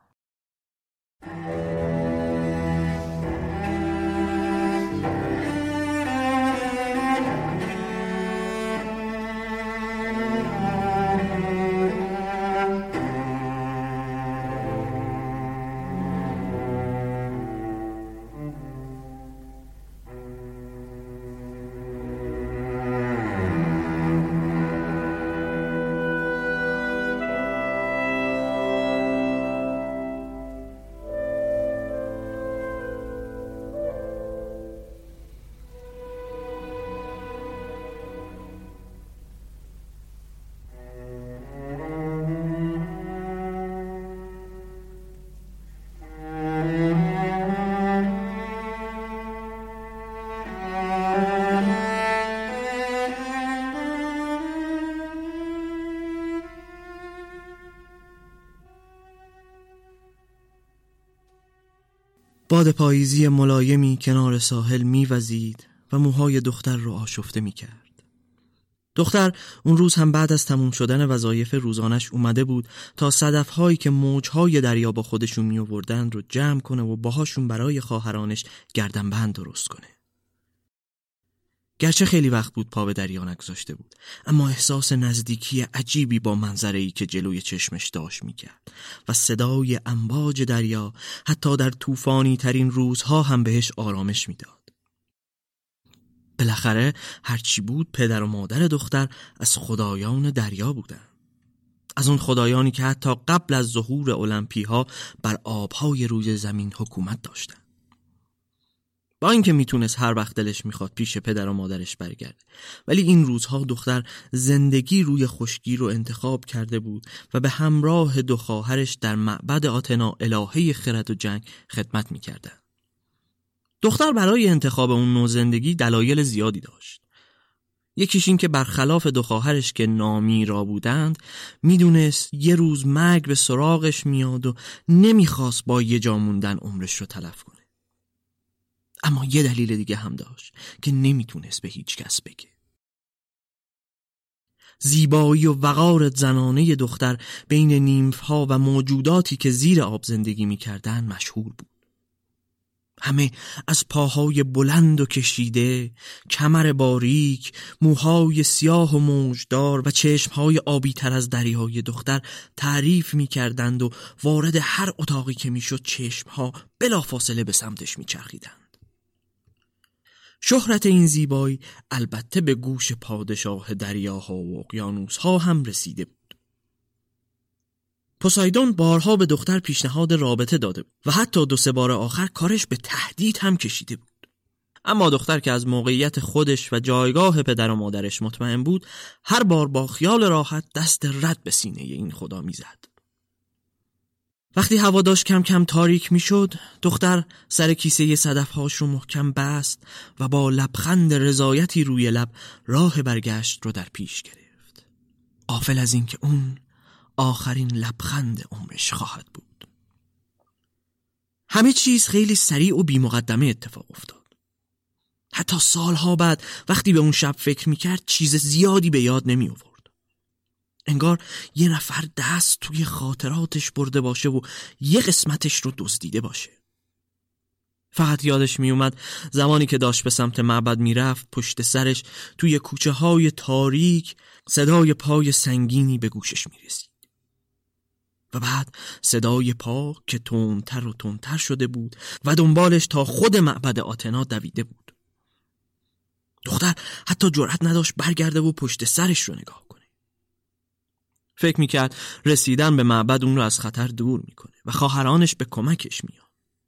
D: باد پاییزی ملایمی کنار ساحل میوزید و موهای دختر رو آشفته میکرد. دختر اون روز هم بعد از تموم شدن وظایف روزانش اومده بود تا صدف‌هایی که موج‌های دریا با خودشون میآوردن رو جمع کنه و باهاشون برای خواهرانش گردنبند درست کنه. گرچه خیلی وقت بود پا به دریا نگذاشته بود، اما احساس نزدیکی عجیبی با منظره‌ای که جلوی چشمش داشت میکرد و صدای امواج دریا حتی در طوفانی ترین روزها هم بهش آرامش میداد. بالاخره هرچی بود پدر و مادر دختر از خدایان دریا بودن. از اون خدایانی که حتی قبل از ظهور المپی‌ها بر آبهای روی زمین حکومت داشتن. با اینکه میتونست هر وقت دلش میخواد پیش پدر و مادرش برگرده، ولی این روزها دختر زندگی روی خشکی رو انتخاب کرده بود و به همراه دو خواهرش در معبد آتنا الهه خرد و جنگ خدمت میکردن. دختر برای انتخاب اون نوع زندگی دلایل زیادی داشت. یکیش این که برخلاف دو خواهرش که نامیرا بودند، میدونست یه روز مرگ به سراغش میاد و نمیخواست با یه جا موندن عمرش رو تلف کنه. اما یه دلیل دیگه هم داشت که نمیتونست به هیچ کس بگه. زیبایی و وقار زنانه دختر بین نیمف‌ها و موجوداتی که زیر آب زندگی میکردن مشهور بود. همه از پاهای بلند و کشیده، کمر باریک، موهای سیاه و موجدار و چشمهای آبی تر از دریای دختر تعریف می کردند و وارد هر اتاقی که می شد چشمها بلافاصله به سمتش می چرخیدند. شهرت این زیبایی البته به گوش پادشاه دریاها و اقیانوسها هم رسیده بود. پوسایدون بارها به دختر پیشنهاد رابطه داده بود و حتی دو سه بار آخر کارش به تهدید هم کشیده بود. اما دختر که از موقعیت خودش و جایگاه پدر و مادرش مطمئن بود، هر بار با خیال راحت دست رد به سینه این خدا میزد. وقتی هوا داشت کم کم تاریک میشد، دختر سر کیسه صدف‌هاش رو محکم بست و با لبخند رضایتی روی لب راه برگشت رو در پیش گرفت، غافل از این که اون آخرین لبخند عمرش خواهد بود. همه چیز خیلی سریع و بی مقدمه اتفاق افتاد. حتی سالها بعد وقتی به اون شب فکر میکرد چیز زیادی به یاد نمی آورد. انگار یه نفر دست توی خاطراتش برده باشه و یه قسمتش رو دزدیده باشه. فقط یادش می اومد زمانی که داشت به سمت معبد می رفت، پشت سرش توی کوچه های تاریک صدای پای سنگینی به گوشش می رسید. و بعد صدای پا که تندتر و تندتر شده بود و دنبالش تا خود معبد آتنا دویده بود. دختر حتی جرأت نداشت برگرده و پشت سرش رو نگاه کنه. فکر میکرد رسیدن به معبد اون رو از خطر دور میکنه و خواهرانش به کمکش میان.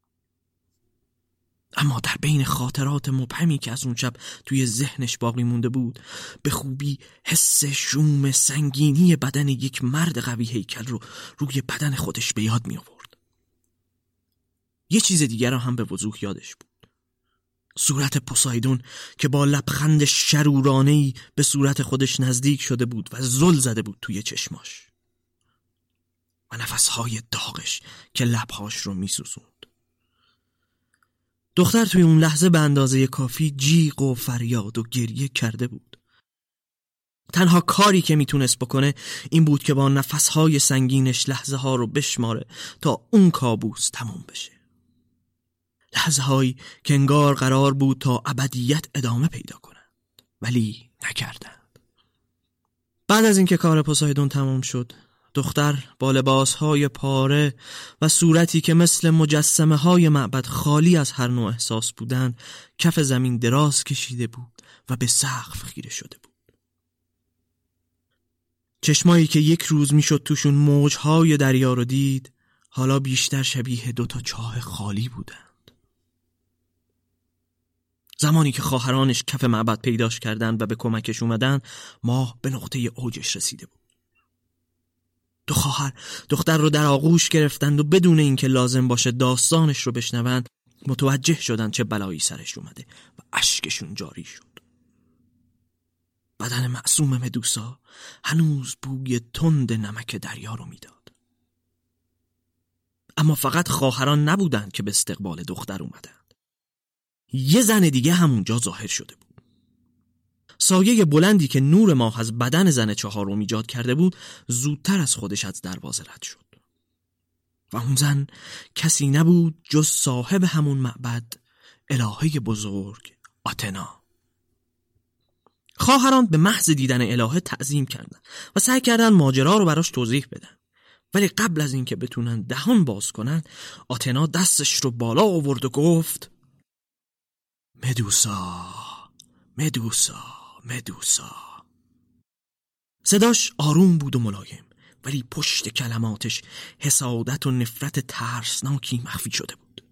D: اما در بین خاطرات مبهمی که از اون شب توی ذهنش باقی مونده بود، به خوبی حس شوم سنگینی بدن یک مرد قوی هیکل رو روی بدن خودش به یاد می آورد. یه چیز دیگر رو هم به وضوح یادش بود. صورت پوسایدون که با لبخند شرورانه‌ای به صورت خودش نزدیک شده بود و زل زده بود توی چشماش، و نفسهای داغش که لبهاش رو می سوزوند. دختر توی اون لحظه به اندازه کافی جیغ و فریاد و گریه کرده بود. تنها کاری که میتونست بکنه این بود که با نفسهای سنگینش لحظه ها رو بشماره تا اون کابوس تموم بشه. لحظه هایی که انگار قرار بود تا ابدیت ادامه پیدا کنند، ولی نکردند. بعد از اینکه کار پوسایدون تمام شد، دختر با لباسهای پاره و صورتی که مثل مجسمه های معبد خالی از هر نوع احساس بودند، کف زمین دراز کشیده بود و به سقف خیره شده بود. چشمایی که یک روز میشد توشون موجهای دریا رو دید، حالا بیشتر شبیه دوتا چاه خالی بودند. زمانی که خواهرانش کف معبد پیداش کردند و به کمکش اومدن، ماه به نقطه اوجش رسیده بود. دو خواهر دختر رو در آغوش گرفتند و بدون اینکه لازم باشه داستانش رو بشنوند، متوجه شدند چه بلایی سرش اومده و اشکشون جاری شد. بدن معصوم مدوسا هنوز بوی تند نمک دریا رو میداد. اما فقط خواهران نبودند که به استقبال دختر اومدند. یه زن دیگه همونجا ظاهر شده بود. سایه بلندی که نور ماه از بدن زن چهارم ایجاد کرده بود زودتر از خودش از دروازه رد شد و اون زن کسی نبود جز صاحب همون معبد، الهه بزرگ آتنا. خواهران به محض دیدن الهه تعظیم کردن و سعی کردن ماجرا رو براش توضیح بدن، ولی قبل از اینکه بتونن دهان باز کنن، آتنا دستش رو بالا آورد و گفت: مدوسا، مدوسا، مدوسا. صداش آروم بود و ملایم، ولی پشت کلماتش حسادت و نفرت ترسناکی مخفی شده بود.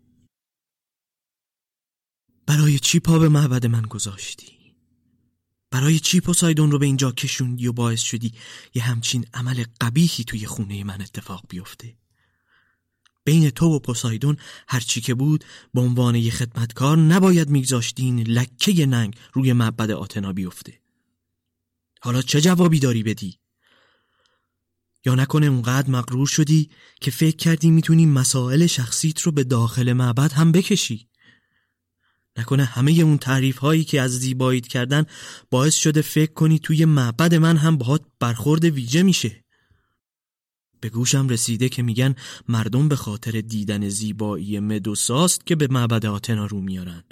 D: برای چی پا به معبد من گذاشتی؟ برای چی پوسایدون رو به اینجا کشوندی و باعث شدی یه همچین عمل قبیحی توی خونه من اتفاق بیفته؟ بین تو و پوسایدون هرچی که بود به عنوان یه خدمتکار نباید میگذاشتین لکه ننگ روی معبد آتنا بیفته. حالا چه جوابی داری بدی؟ یا نکنه اونقدر مغرور شدی که فکر کردی میتونی مسائل شخصیت رو به داخل معبد هم بکشی؟ نکنه همه اون تعریف هایی که از زیباییت کردن باعث شده فکر کنی توی معبد من هم باهات برخورد ویژه میشه؟ به گوشم رسیده که میگن مردم به خاطر دیدن زیبایی مدوساست که به معبد آتنا رو میارن.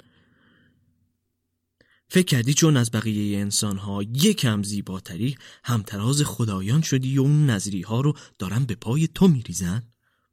D: فکر کردی چون از بقیه انسان‌ها یکم زیباتری همتراز خدایان شدی و اون نظری‌ها رو دارن به پای تو میریزن؟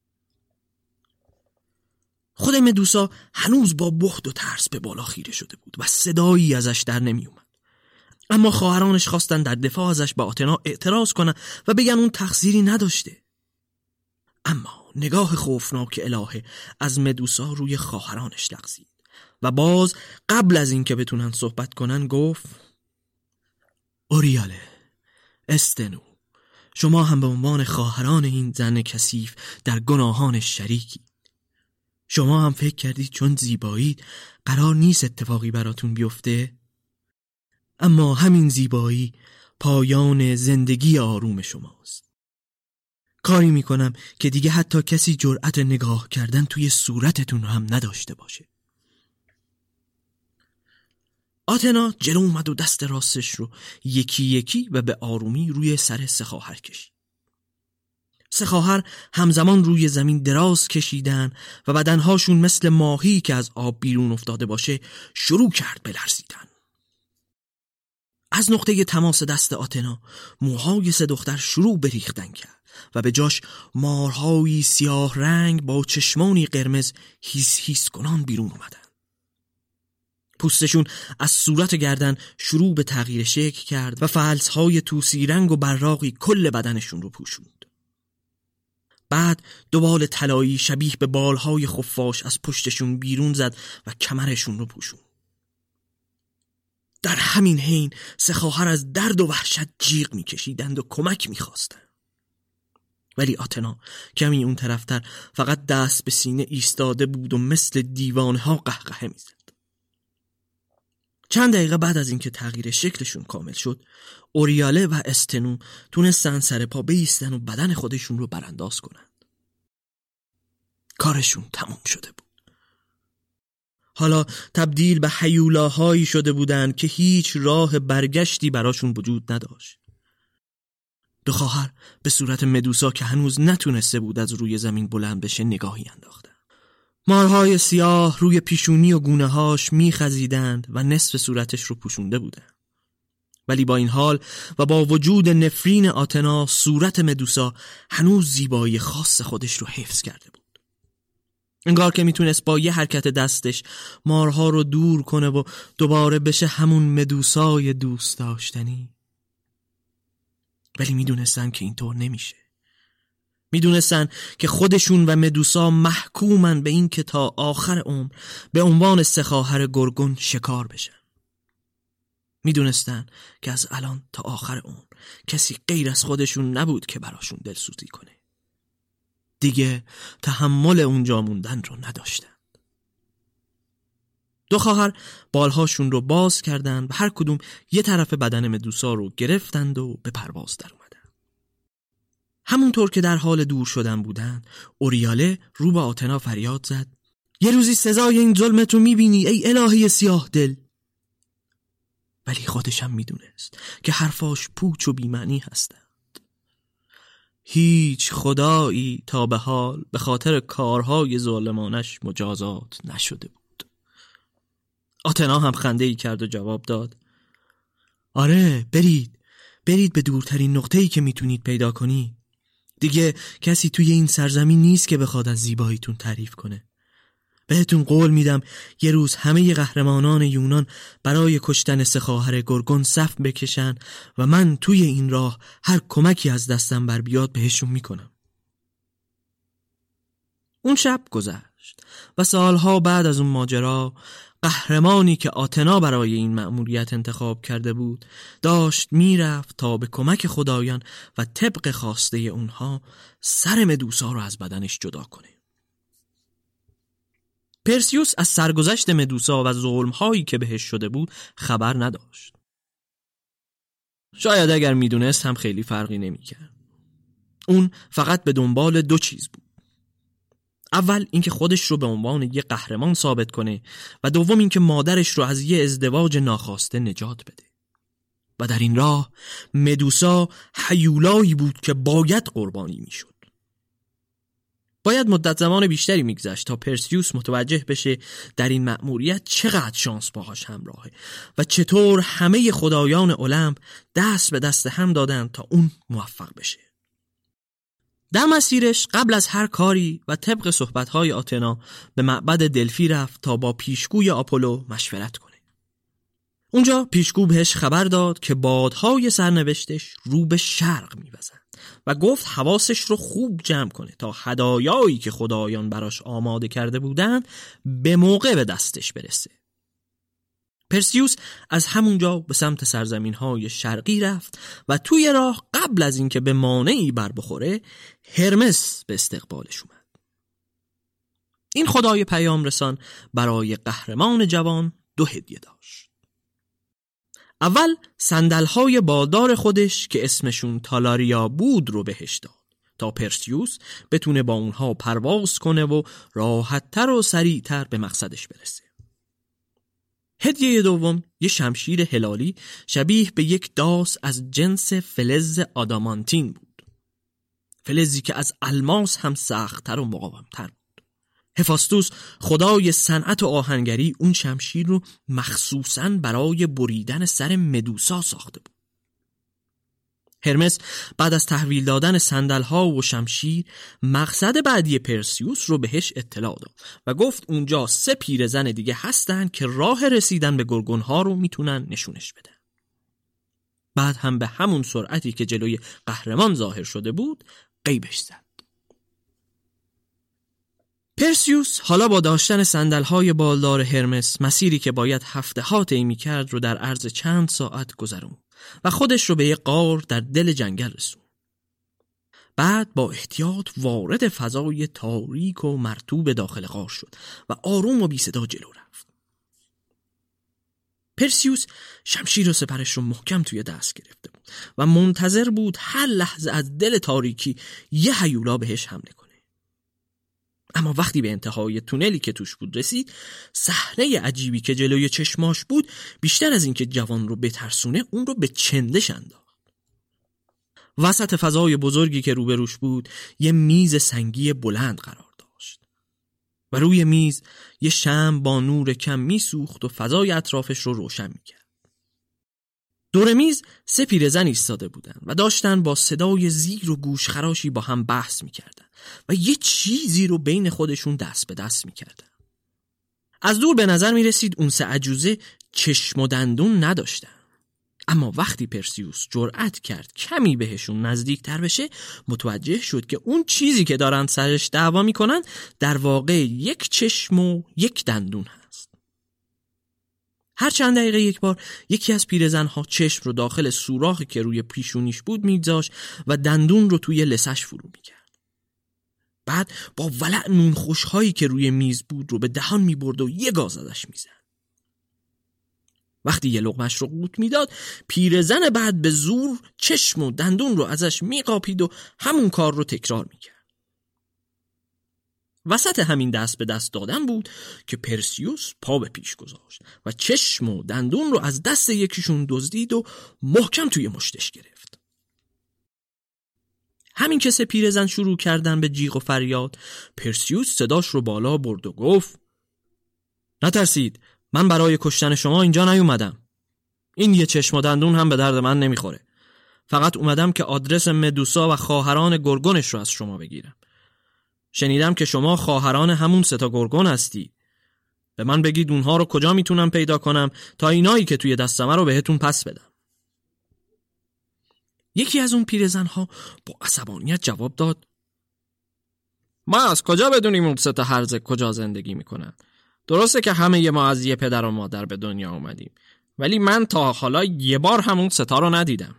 D: خود مدوسا هنوز با بخت و ترس به بالا خیره شده بود و صدایی ازش در نمی اومد. اما خواهرانش خواستن در دفاع ازش به آتنا اعتراض کنن و بگن اون تقصیری نداشته. اما نگاه خوفناک الهه از مدوسا روی خواهرانش لغزید و باز قبل از این که بتونن صحبت کنن گفت: اوریاله، استنو، شما هم به عنوان خواهران این زن کثیف در گناهانش شریکی. شما هم فکر کردید چون زیبایید قرار نیست اتفاقی براتون بیفته؟ اما همین زیبایی پایان زندگی آروم شماست. کاری میکنم که دیگه حتی کسی جرأت نگاه کردن توی صورتتون هم نداشته باشه. آتنا جلو اومد و دست راستش رو یکی یکی و به آرومی روی سر سه خواهر کشید. سه خواهر همزمان روی زمین دراز کشیدن و بدنهاشون مثل ماهی که از آب بیرون افتاده باشه شروع کرد به لرزیدن. از نقطه تماس دست آتنا موهای سه دختر شروع به ریختن کرد و به جاش مارهایی سیاه رنگ با چشمانی قرمز هیس هیس کنان بیرون اومدن. پوستشون از صورت و گردن شروع به تغییر شکل کرد و فلس‌های طوسی رنگ و براقی کل بدنشون رو پوشوند. بعد دو بال طلایی شبیه به بالهای خفاش از پشتشون بیرون زد و کمرشون رو پوشوند. در همین حین سه خواهر از درد و وحشت جیغ میکشیدند و کمک میخواستند. ولی آتنا کمی اون طرفتر فقط دست به سینه ایستاده بود و مثل دیوانه‌ها قهقهه میزد. چند دقیقه بعد از اینکه تغییر شکلشون کامل شد، اوریاله و استنو تونستن سر پا بایستن و بدن خودشون رو برانداز کنند. کارشون تموم شده بود. حالا تبدیل به هیولاهایی شده بودند که هیچ راه برگشتی براشون وجود نداشت. دو خواهر به صورت مدوسا که هنوز نتونسته بود از روی زمین بلند بشه نگاهی انداختن. مارهای سیاه روی پیشونی و گونه‌هاش می‌خزیدند و نصف صورتش رو پوشونده بودند. ولی با این حال و با وجود نفرین آتنا، صورت مدوسا هنوز زیبایی خاص خودش رو حفظ کرده بود. انگار که میتونست با یه حرکت دستش مارها رو دور کنه و دوباره بشه همون مدوسای دوست داشتنی. ولی میدونستن که اینطور نمیشه. میدونستن که خودشون و مدوسا محکومن به این که تا آخر عمر به عنوان سه خواهر گرگون شکار بشن. میدونستن که از الان تا آخر عمر کسی غیر از خودشون نبود که براشون دلسوزی کنه. دیگه تحمل اونجا موندن رو نداشتن. دو خواهر بالهاشون رو باز کردن و هر کدوم یه طرف بدن مدوسا رو گرفتند و به پرواز در اومدن. همونطور که در حال دور شدن بودن، اوریاله رو به آتنا فریاد زد: یه روزی سزای این ظلمت رو میبینی ای الهه سیاه دل. ولی خودش هم میدونست که حرفاش پوچ و بی‌معنی هستند. هیچ خدایی تا به حال به خاطر کارهای ظالمانش مجازات نشده بود. آتنا هم خنده‌ای کرد و جواب داد: آره، برید برید به دورترین نقطه‌ای که میتونید پیدا کنی. دیگه کسی توی این سرزمین نیست که بخواد از زیباییتون تعریف کنه. بهتون قول میدم یه روز همه قهرمانان یونان برای کشتن سه خواهر گرگون صف بکشن و من توی این راه هر کمکی از دستم بر بیاد بهشون میکنم. اون شب گذشت و سالها بعد از اون ماجرا، قهرمانی که آتنا برای این مأموریت انتخاب کرده بود داشت میرفت تا به کمک خدایان و طبق خواسته اونها سر مدوسا رو از بدنش جدا کنه. پرسیوس از سرگذشت مدوسا و ظلم‌هایی که بهش شده بود خبر نداشت. شاید اگر میدونست هم خیلی فرقی نمی‌کرد. اون فقط به دنبال دو چیز بود. اول اینکه خودش رو به عنوان یه قهرمان ثابت کنه و دوم اینکه مادرش رو از یه ازدواج ناخواسته نجات بده. و در این راه مدوسا هیولایی بود که باید قربانی میشد. باید مدت زمان بیشتری میگذشت تا پرسیوس متوجه بشه در این مأموریت چقدر شانس باهاش همراهه و چطور همه خدایان المپ دست به دست هم دادن تا اون موفق بشه. در مسیرش قبل از هر کاری و طبق صحبت‌های آتنا به معبد دلفی رفت تا با پیشگوی آپولو مشورت کنه. اونجا پیشگو بهش خبر داد که بادهای سرنوشتش رو به شرق می‌وزن و گفت حواسش رو خوب جمع کنه تا هدایایی که خدایان براش آماده کرده بودن به موقع به دستش برسه. پرسیوس از همونجا به سمت سرزمین‌های شرقی رفت و توی راه قبل از اینکه به مانعی بر بخوره هرمس به استقبالش اومد. این خدای پیام رسان برای قهرمان جوان دو هدیه داشت. اول صندل‌های بالدار خودش که اسمشون تالاریا بود رو بهش داد تا پرسیوس بتونه با اونها پرواز کنه و راحت‌تر و سریع‌تر به مقصدش برسه. هدیه دوم یه شمشیر هلالی شبیه به یک داس از جنس فلز آدامانتین بود. فلزی که از الماس هم سخت‌تر و مقاوم‌تر بود. هفاستوس خدای صنعت و آهنگری اون شمشیر رو مخصوصاً برای بریدن سر مدوسا ساخته بود. هرمس بعد از تحویل دادن صندل‌ها و شمشیر مقصد بعدی پرسیوس رو بهش اطلاع داد و گفت اونجا سه پیرزن دیگه هستن که راه رسیدن به گرگون‌ها رو میتونن نشونش بدن. بعد هم به همون سرعتی که جلوی قهرمان ظاهر شده بود غیبش زد. پرسیوس حالا با داشتن صندل‌های بالدار هرمس مسیری که باید هفته ها طی می‌کرد رو در عرض چند ساعت گذرون و خودش رو به یک غار در دل جنگل رسون. بعد با احتیاط وارد فضای تاریک و مرطوب داخل غار شد و آروم و بی صدا جلو رفت. پرسیوس شمشیر و سپرش رو محکم توی دست گرفته بود و منتظر بود هر لحظه از دل تاریکی یه هیولا بهش حمله کنه. اما وقتی به انتهای تونلی که توش بود رسید، صحنه عجیبی که جلوی چشماش بود بیشتر از این که جوان رو بترسونه اون رو به چندش انداخت. وسط فضای بزرگی که روبروش بود یه میز سنگی بلند قرار داشت و روی میز یه شمع با نور کم میسوخت و فضای اطرافش رو روشن میکرد. دور میز سه پیرزن ایستاده بودن و داشتن با صدای زیر و گوشخراشی با هم بحث میکردن و یه چیزی رو بین خودشون دست به دست میکردن. از دور به نظر میرسید اون سه عجوزه چشم و دندون نداشتن. اما وقتی پرسیوس جرأت کرد کمی بهشون نزدیک تر بشه، متوجه شد که اون چیزی که دارن سرش دعوا میکنن در واقع یک چشم و یک دندون هست. هر چند دقیقه یک بار یکی از پیرزنها چشم رو داخل سوراخی که روی پیشونیش بود میگذاشت و دندون رو توی لسش فرو میکرد. بعد با ولع نون خوشهایی که روی میز بود رو به دهان میبرد و یه گاز ازش میزد. وقتی یه لقمش رو قورت میداد، پیرزن بعد به زور چشم و دندون رو ازش میقاپید و همون کار رو تکرار میکرد. وسط همین دست به دست دادن بود که پرسیوس پا به پیش گذاشت و چشم و دندون رو از دست یکیشون دزدید و محکم توی مشتش گرفت. همین که سه پیرزن شروع کردن به جیغ و فریاد، پرسیوس صداش رو بالا برد و گفت: نترسید، من برای کشتن شما اینجا نیومدم. این یه چشم و دندون هم به درد من نمیخوره. فقط اومدم که آدرس مدوسا و خواهران گرگونش رو از شما بگیرم. شنیدم که شما خواهران همون سه تا گرگون هستی. به من بگید اونها رو کجا میتونم پیدا کنم تا اینایی که توی دستمه رو بهتون پس بدم. یکی از اون پیرزنها با عصبانیت جواب داد: ما از کجا بدونیم اون سه تا هرزه کجا زندگی میکنن؟ درسته که همه ما از یه پدر و مادر به دنیا اومدیم، ولی من تا حالا یه بار همون سه تا رو ندیدم.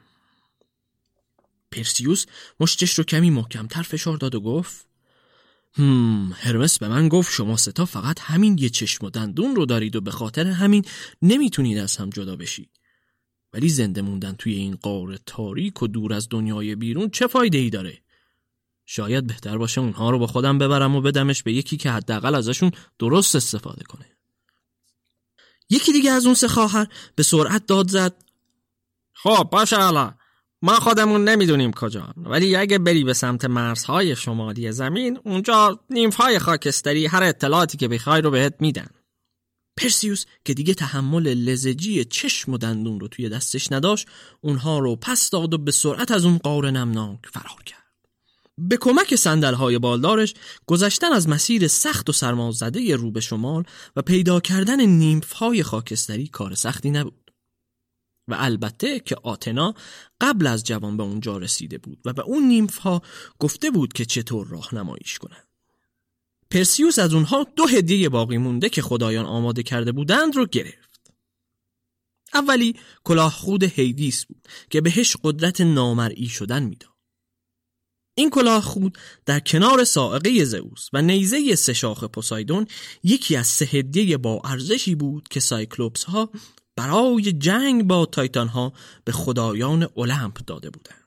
D: پرسیوس مشتش رو کمی محکمتر فشار داد و گفت: هم هرمس به من گفت شما سه تا فقط همین یه چشم و دندون رو دارید و به خاطر همین نمیتونید از هم جدا بشید. ولی زنده موندن توی این غار تاریک و دور از دنیای بیرون چه فایده ای داره؟ شاید بهتر باشه اونها رو با خودم ببرم و بدمش به یکی که حداقل ازشون درست استفاده کنه. یکی دیگه از اون سه خواهر به سرعت داد زد: خب باشه، حالا ما خودمون نمیدونیم کجا، ولی اگه بری به سمت مرزهای شمالی زمین، اونجا نیمف‌های خاکستری هر اطلاعاتی که بخوای رو بهت میدن. پرسیوس که دیگه تحمل لزجی چشم و دندون رو توی دستش نداشت، اونها رو پس داد و به سرعت از اون غار نمناک فرار کرد. به کمک صندل‌های بالدارش گذشتن از مسیر سخت و سرمازده رو به شمال و پیدا کردن نیمف‌های خاکستری کار سختی نبود. و البته که آتنا قبل از جوان به اونجا رسیده بود و به اون نیمف‌ها گفته بود که چطور راهنماییش کنن. پرسیوس از اونها دو هدیه باقی مونده که خدایان آماده کرده بودند رو گرفت. اولی کلاه خود هیدیس بود که بهش قدرت نامرئی شدن میداد. این کلاه خود در کنار صاعقه زئوس و نیزه سه شاخ پوسایدون یکی از سه هدیه با ارزشی بود که سایکلوپس ها برای جنگ با تایتان ها به خدایان المپ داده بودند.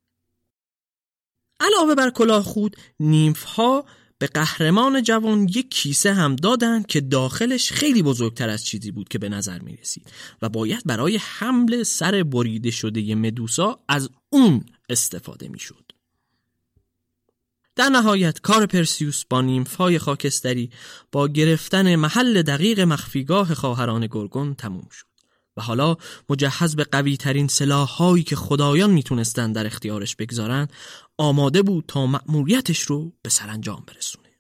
D: علاوه بر کلاه خود، نیمف ها به قهرمان جوان یک کیسه هم دادند که داخلش خیلی بزرگتر از چیزی بود که به نظر می رسید و باید برای حمل سر بریده شده مدوسا از اون استفاده می شد. در نهایت کار پرسیوس با نیمف‌های خاکستری با گرفتن محل دقیق مخفیگاه خواهران گرگون تموم شد و حالا مجهز به قوی ترین سلاح‌هایی که خدایان میتونستن در اختیارش بگذارن آماده بود تا مأموریتش رو به سرانجام برسونه.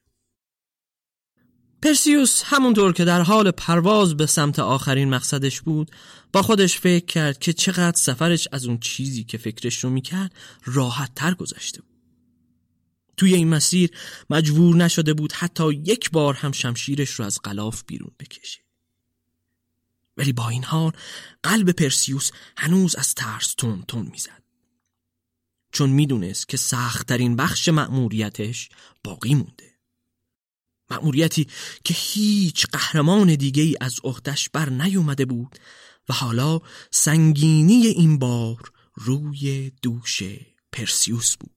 D: پرسیوس همونطور که در حال پرواز به سمت آخرین مقصدش بود با خودش فکر کرد که چقدر سفرش از اون چیزی که فکرش رو میکرد راحت تر گذشته بود. توی این مسیر مجبور نشده بود حتی یک بار هم شمشیرش رو از غلاف بیرون بکشه. ولی با این حال قلب پرسیوس هنوز از ترس تون تون میزد، چون میدونست که سخت‌ترین بخش مأموریتش باقی مونده. مأموریتی که هیچ قهرمان دیگه ای از عهده‌اش بر نیومده بود و حالا سنگینی این بار روی دوش پرسیوس بود.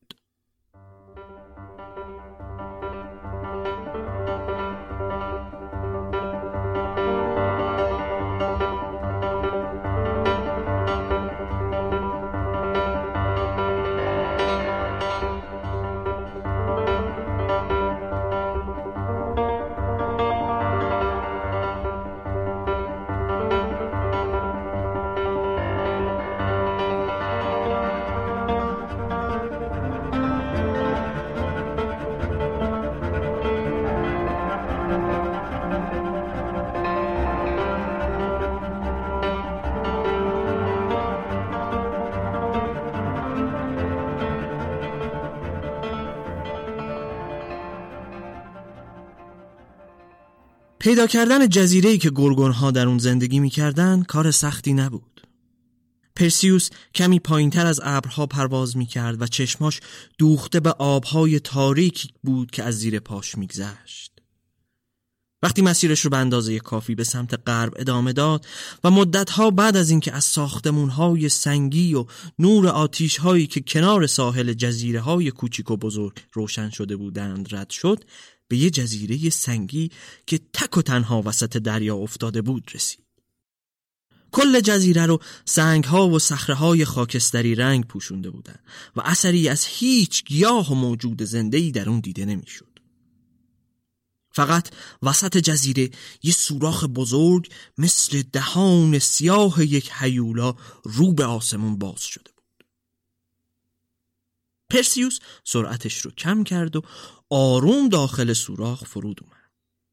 D: پیدا کردن جزیره‌ای که گورگون‌ها در اون زندگی می‌کردن کار سختی نبود. پرسیوس کمی پایین‌تر از ابرها پرواز می‌کرد و چشماش دوخته به آب‌های تاریکی بود که از زیر پاش می‌گذشت. وقتی مسیرش رو به اندازه کافی به سمت غرب ادامه داد و مدت‌ها بعد از اینکه از ساختمان‌های سنگی و نور آتش‌هایی که کنار ساحل جزیره‌های کوچیک و بزرگ روشن شده بودند رد شد، به یه جزیره سنگی که تک و تنها وسط دریا افتاده بود رسید. کل جزیره رو سنگ‌ها و صخره‌های خاکستری رنگ پوشونده بودن و اثری از هیچ گیاه و موجود زنده‌ای در اون دیده نمی‌شد. فقط وسط جزیره یه سوراخ بزرگ مثل دهان سیاه یک هیولا رو به آسمون باز شده بود. پرسیوس سرعتش رو کم کرد و آروم داخل سوراخ فرود اومد.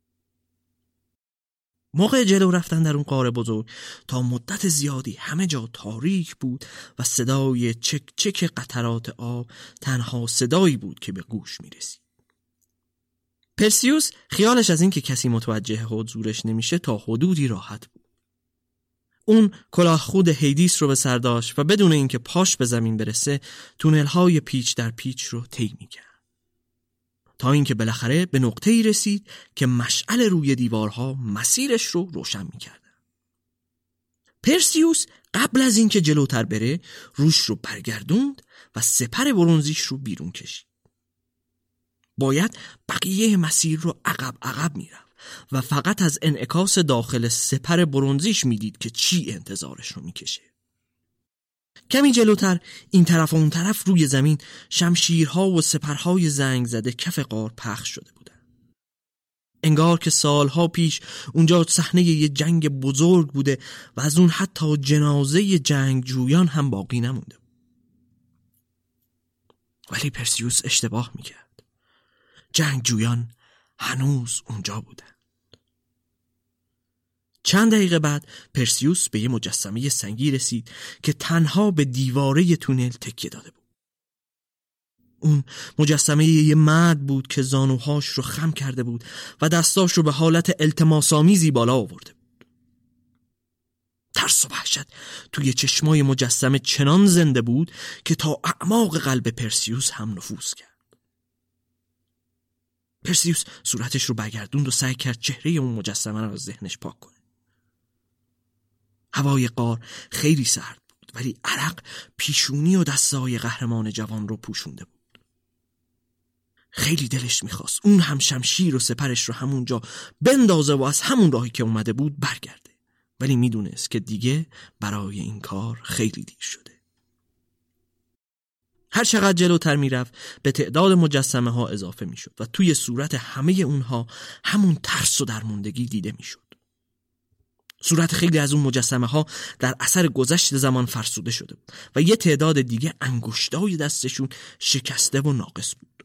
D: موقع جلو رفتن در اون غار بزرگ تا مدت زیادی همه جا تاریک بود و صدای چک چک قطرات آب تنها صدایی بود که به گوش می رسید. پرسیوس خیالش از این که کسی متوجه حضورش نمیشه تا حدودی راحت بود. اون کلاه خود هیدیس رو به سر داشت و بدون اینکه پاش به زمین برسه تونل‌های پیچ در پیچ رو طی می‌کرد، تا اینکه بالاخره به نقطه‌ای رسید که مشعل روی دیوارها مسیرش رو روشن می‌کرد. پرسیوس قبل از اینکه جلوتر بره روش رو برگردوند و سپر برنزیش رو بیرون کشید. باید بقیه مسیر رو عقب عقب میرفت و فقط از انعکاس داخل سپر برنزیش میدید که چی انتظارش رو میکشه. کمی جلوتر این طرف و اون طرف روی زمین شمشیرها و سپرهای زنگ زده کف غار پخش شده بودن. انگار که سالها پیش اونجا صحنه یه جنگ بزرگ بوده و از اون حتی جنازه جنگجویان هم باقی نمونده بود. ولی پرسیوس اشتباه میکرد. جنگجویان هنوز اونجا بودن. چند دقیقه بعد پرسیوس به یه مجسمه سنگی رسید که تنها به دیواره تونل تکیه داده بود. اون مجسمه یه مرد بود که زانوهاش رو خم کرده بود و دستاش رو به حالت التماس‌آمیزی بالا آورده بود. ترس و وحشت توی چشمای مجسمه چنان زنده بود که تا اعماق قلب پرسیوس هم نفوذ کرد. پرسیوس صورتش رو برگردوند و سعی کرد چهره اون مجسمه رو از ذهنش پاک کنه. هوای غار خیلی سرد بود ولی عرق پیشونی و دستای قهرمان جوان رو پوشونده بود. خیلی دلش میخواست اون هم شمشیر و سپرش رو همونجا بندازه و از همون راهی که اومده بود برگرده، ولی میدونست که دیگه برای این کار خیلی دیر شده. هر چقدر جلوتر میرفت به تعداد مجسمه ها اضافه میشد و توی صورت همه اونها همون ترس و درماندگی دیده میشد. صورت خیلی از اون مجسمه ها در اثر گذشت زمان فرسوده شده بود و یه تعداد دیگه انگشتای دستشون شکسته و ناقص بود.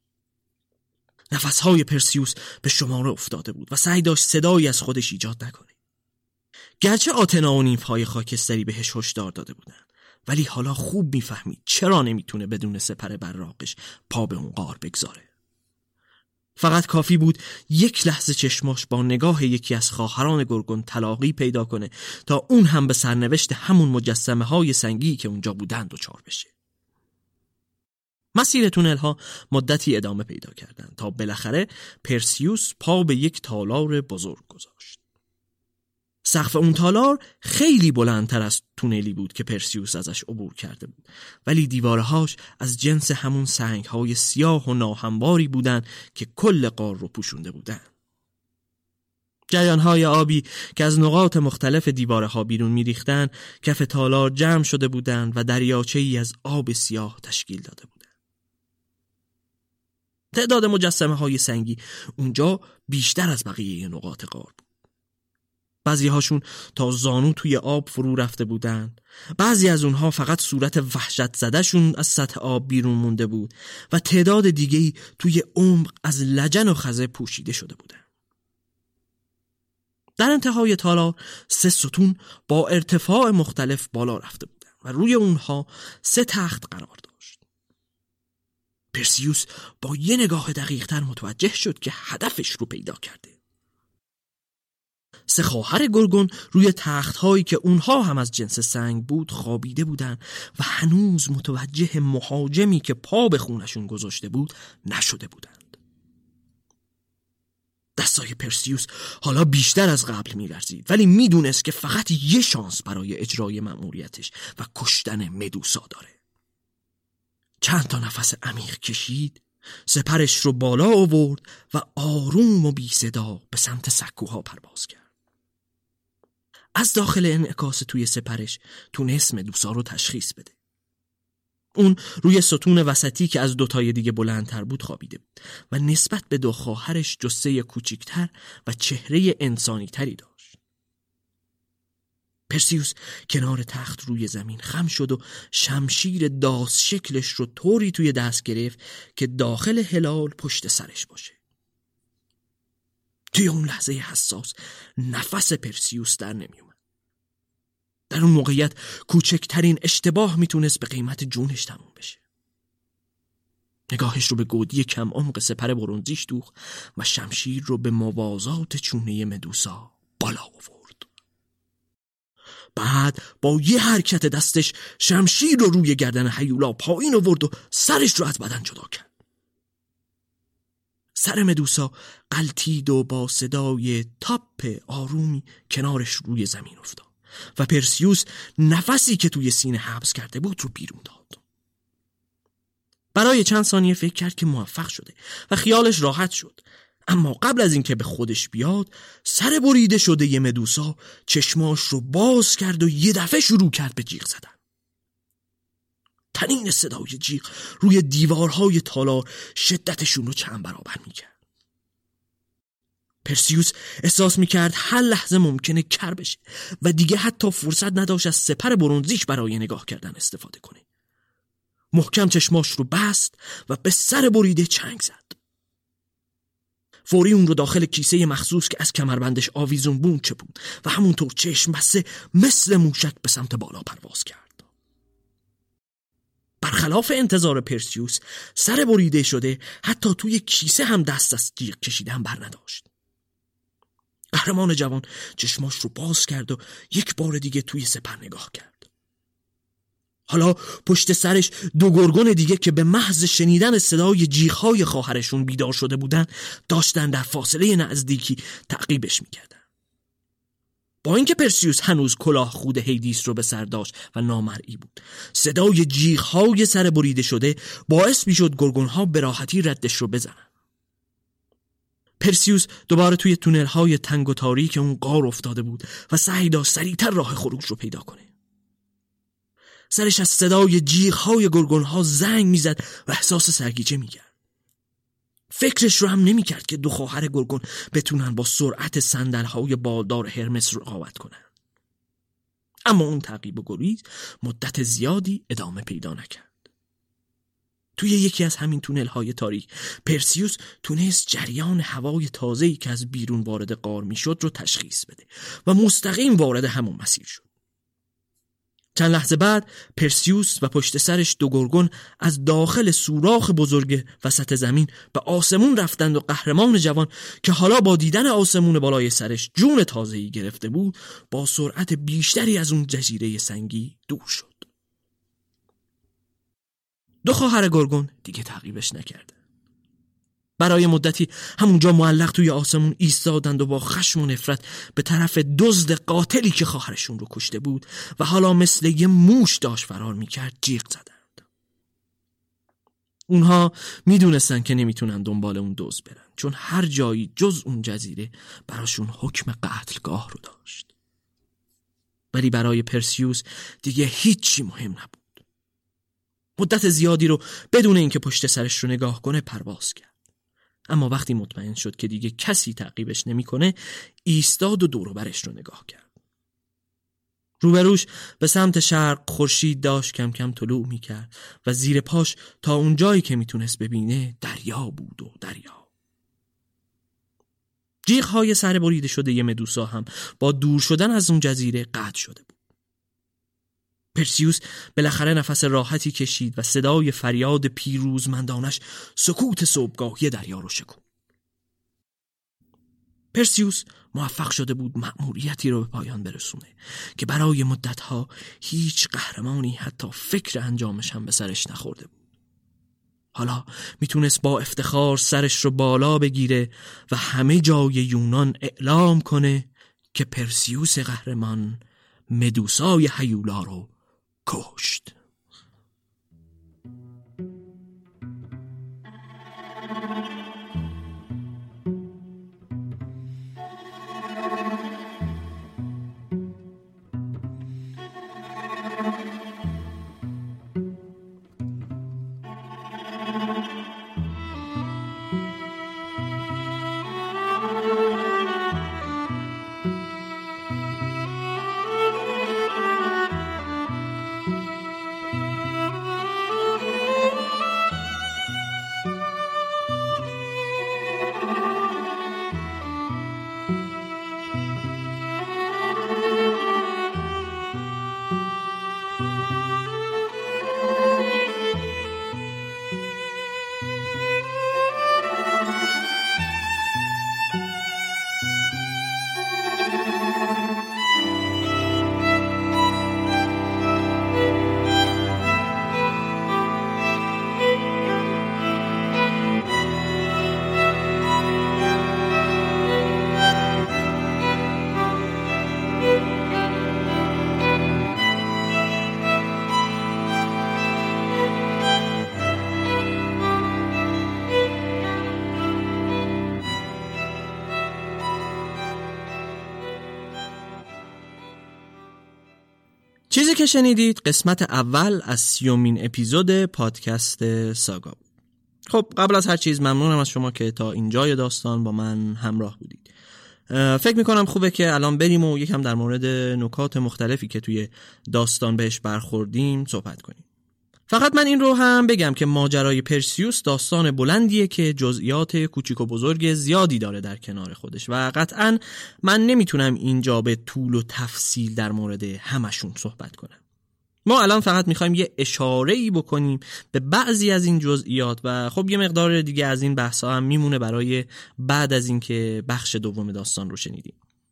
D: نفسهای پرسیوس به شماره افتاده بود و سعی داشت صدایی از خودش ایجاد نکنه. گرچه آتنا و نیمف‌های خاکستری بهش هشدار داده بودن، ولی حالا خوب میفهمید چرا نمیتونه بدون سپر براقش پا به اون غار بگذاره. فقط کافی بود یک لحظه چشماش با نگاه یکی از خواهران گورگون تلاقی پیدا کنه تا اون هم به سرنوشت همون مجسمه های سنگی که اونجا بودن دچار بشه. مسیر تونل ها مدتی ادامه پیدا کردند تا بالاخره پرسیوس پا به یک تالار بزرگ گذاشت. سقف اون تالار خیلی بلندتر از تونلی بود که پرسیوس ازش عبور کرده بود، ولی دیوارهاش از جنس همون سنگ‌های سیاه و ناهمواری بودن که کل غار رو پوشونده بودن. جریان‌های آبی که از نقاط مختلف دیوارها بیرون می‌ریختن کف تالار جمع شده بودند و دریاچه‌ای از آب سیاه تشکیل داده بودند. تعداد مجسمه‌های سنگی اونجا بیشتر از بقیه نقاط غار بود. بعضی هاشون تا زانو توی آب فرو رفته بودن، بعضی از اونها فقط صورت وحشت زدهشون از سطح آب بیرون مونده بود و تعداد دیگه‌ای توی عمق از لجن و خزه پوشیده شده بودن. در انتهای تالار سه ستون با ارتفاع مختلف بالا رفته بودن و روی اونها سه تخت قرار داشت. پرسیوس با یه نگاه دقیق‌تر متوجه شد که هدفش رو پیدا کرده. سه خواهر گورگون روی تخت‌هایی که اونها هم از جنس سنگ بود خوابیده بودن و هنوز متوجه مهاجمی که پا به خونشون گذاشته بود نشده بودند. دستای پرسیوس حالا بیشتر از قبل می‌لرزید، ولی میدونست که فقط یه شانس برای اجرای مأموریتش و کشتن مدوسا داره. چند تا نفس عمیق کشید، سپرش رو بالا آورد و آروم و بی صدا به سمت سکوها پرواز کرد. از داخل انعکاس توی سپرش تونست مدوسا رو تشخیص بده. اون روی ستون وسطی که از دوتای دیگه بلندتر بود خوابیده بود و نسبت به دو خواهرش جثه کوچیکتر و چهره انسانی تری داشت. پرسیوس کنار تخت روی زمین خم شد و شمشیر داس شکلش رو طوری توی دست گرفت که داخل هلال پشت سرش باشه. توی اون لحظه حساس نفس پرسیوس در نمی اومد. در اون موقعیت کوچکترین اشتباه میتونست به قیمت جونش تموم بشه. نگاهش رو به گودی کم عمق سپر برنزیش دوخت و شمشیر رو به موازات چونه مدوسا بالا آورد. بعد با یه حرکت دستش شمشیر رو روی گردن هیولا پایین آورد و سرش رو از بدن جدا کرد. سر مدوسا غلتید و با صدای تاپ آرومی کنارش روی زمین افتاد و پرسیوس نفسی که توی سینه حبس کرده بود رو بیرون داد. برای چند ثانیه فکر کرد که موفق شده و خیالش راحت شد، اما قبل از اینکه به خودش بیاد سر بریده شده ی مدوسا چشماش رو باز کرد و یه دفعه شروع کرد به جیغ زدن. تنین صدای جیغ روی دیوارهای تالار شدتشون رو چند برابر میکرد. پرسیوس احساس میکرد هر لحظه ممکنه کر بشه و دیگه حتی فرصت نداشت از سپر برنزیش برای نگاه کردن استفاده کنه. محکم چشماش رو بست و به سر بریده چنگ زد. فوری اون رو داخل کیسه مخصوص که از کمربندش آویزون بود چپوند و همونطور چشم بسته مثل موشک به سمت بالا پرواز کرد. برخلاف انتظار پرسیوس سر بریده شده حتی توی کیسه هم دست از جیغ کشیدن بر نداشت. قهرمان جوان چشماش رو باز کرد و یک بار دیگه توی سپر نگاه کرد. حالا پشت سرش دو گورگون دیگه که به محض شنیدن صدای جیغ‌های خواهرشون بیدار شده بودن داشتن در فاصله نزدیکی تعقیبش میکردن. با اینکه پرسیوس هنوز کلاه خود هیدیس رو به سر داشت و نامرئی بود، صدای جیغ‌های سر بریده شده باعث میشد گورگون‌ها به راحتی ردش رو بزنن. پرسیوس دوباره توی تونل‌های تنگ و تاریک اون غار افتاده بود و سعی داشت سریعتر راه خروج رو پیدا کنه. سرش از صدای جیغ‌های گورگون‌ها زنگ میزد و احساس سرگیجه میکرد. فکرش رو هم نمی کرد که دو خواهر گرگون بتونن با سرعت صندل‌های بالدار هرمس رقابت کنن. اما اون تعقیب و گریز مدت زیادی ادامه پیدا نکرد. توی یکی از همین تونل‌های تاریک پرسیوس تونست جریان هوای تازه‌ای که از بیرون وارد غار میشد رو تشخیص بده و مستقیم وارد همون مسیر شد. چند لحظه بعد پرسیوس و پشت سرش دو گرگون از داخل سوراخ بزرگ وسط زمین به آسمون رفتند و قهرمان جوان که حالا با دیدن آسمون بالای سرش جون تازه‌ای گرفته بود با سرعت بیشتری از اون جزیره سنگی دور شد. دو خواهر گرگون دیگه تعقیبش نکردند. برای مدتی همونجا معلق توی آسمون ایستادند و با خشم و نفرت به طرف دزد قاتلی که خواهرشون رو کشته بود و حالا مثل یه موش داشت فرار میکرد جیغ زدند. اونها میدونستن که نمیتونن دنبال اون دزد برن، چون هر جایی جز اون جزیره براشون حکم قتلگاه رو داشت. ولی برای پرسیوس دیگه هیچی مهم نبود. مدت زیادی رو بدون اینکه پشت سرش رو نگاه کنه پرواز کرد. اما وقتی مطمئن شد که دیگه کسی تعقیبش نمیکنه، ایستاد و دور و برش رو نگاه کرد. روبروش به سمت شرق خورشید داشت کم کم طلوع میکرد و زیر پاش تا اون جایی که میتونست ببینه دریا بود و دریا. جیغ‌های سر بریده شده یه مدوسا هم با دور شدن از اون جزیره قطع شده بود. پرسیوس بالاخره نفس راحتی کشید و صدای فریاد پیروزمندانش سکوت صبحگاهی دریا رو شکوند. پرسیوس موفق شده بود مأموریتی رو به پایان برسونه که برای مدتها هیچ قهرمانی حتی فکر انجامش هم به سرش نخورده بود. حالا میتونست با افتخار سرش رو بالا بگیره و همه جای یونان اعلام کنه که پرسیوس قهرمان مدوسای هیولا رو کشت. چیزی که شنیدید قسمت اول از سیومین اپیزود پادکست ساگا بود. خب قبل از هر چیز ممنونم از شما که تا اینجای داستان با من همراه بودید. فکر میکنم خوبه که الان بریم و یکم در مورد نکات مختلفی که توی داستان بهش برخوردیم صحبت کنیم. فقط من این رو هم بگم که ماجرای پرسیوس داستان بلندیه که جزئیات کوچیک و بزرگ زیادی داره در کنار خودش و قطعاً من نمیتونم اینجا به طول و تفصیل در مورد همشون صحبت کنم. ما الان فقط میخوایم یه اشاره‌ای بکنیم به بعضی از این جزئیات و خب یه مقدار دیگه از این بحثا هم میمونه برای بعد از این که بخش دوم داستان رو شنیدیم.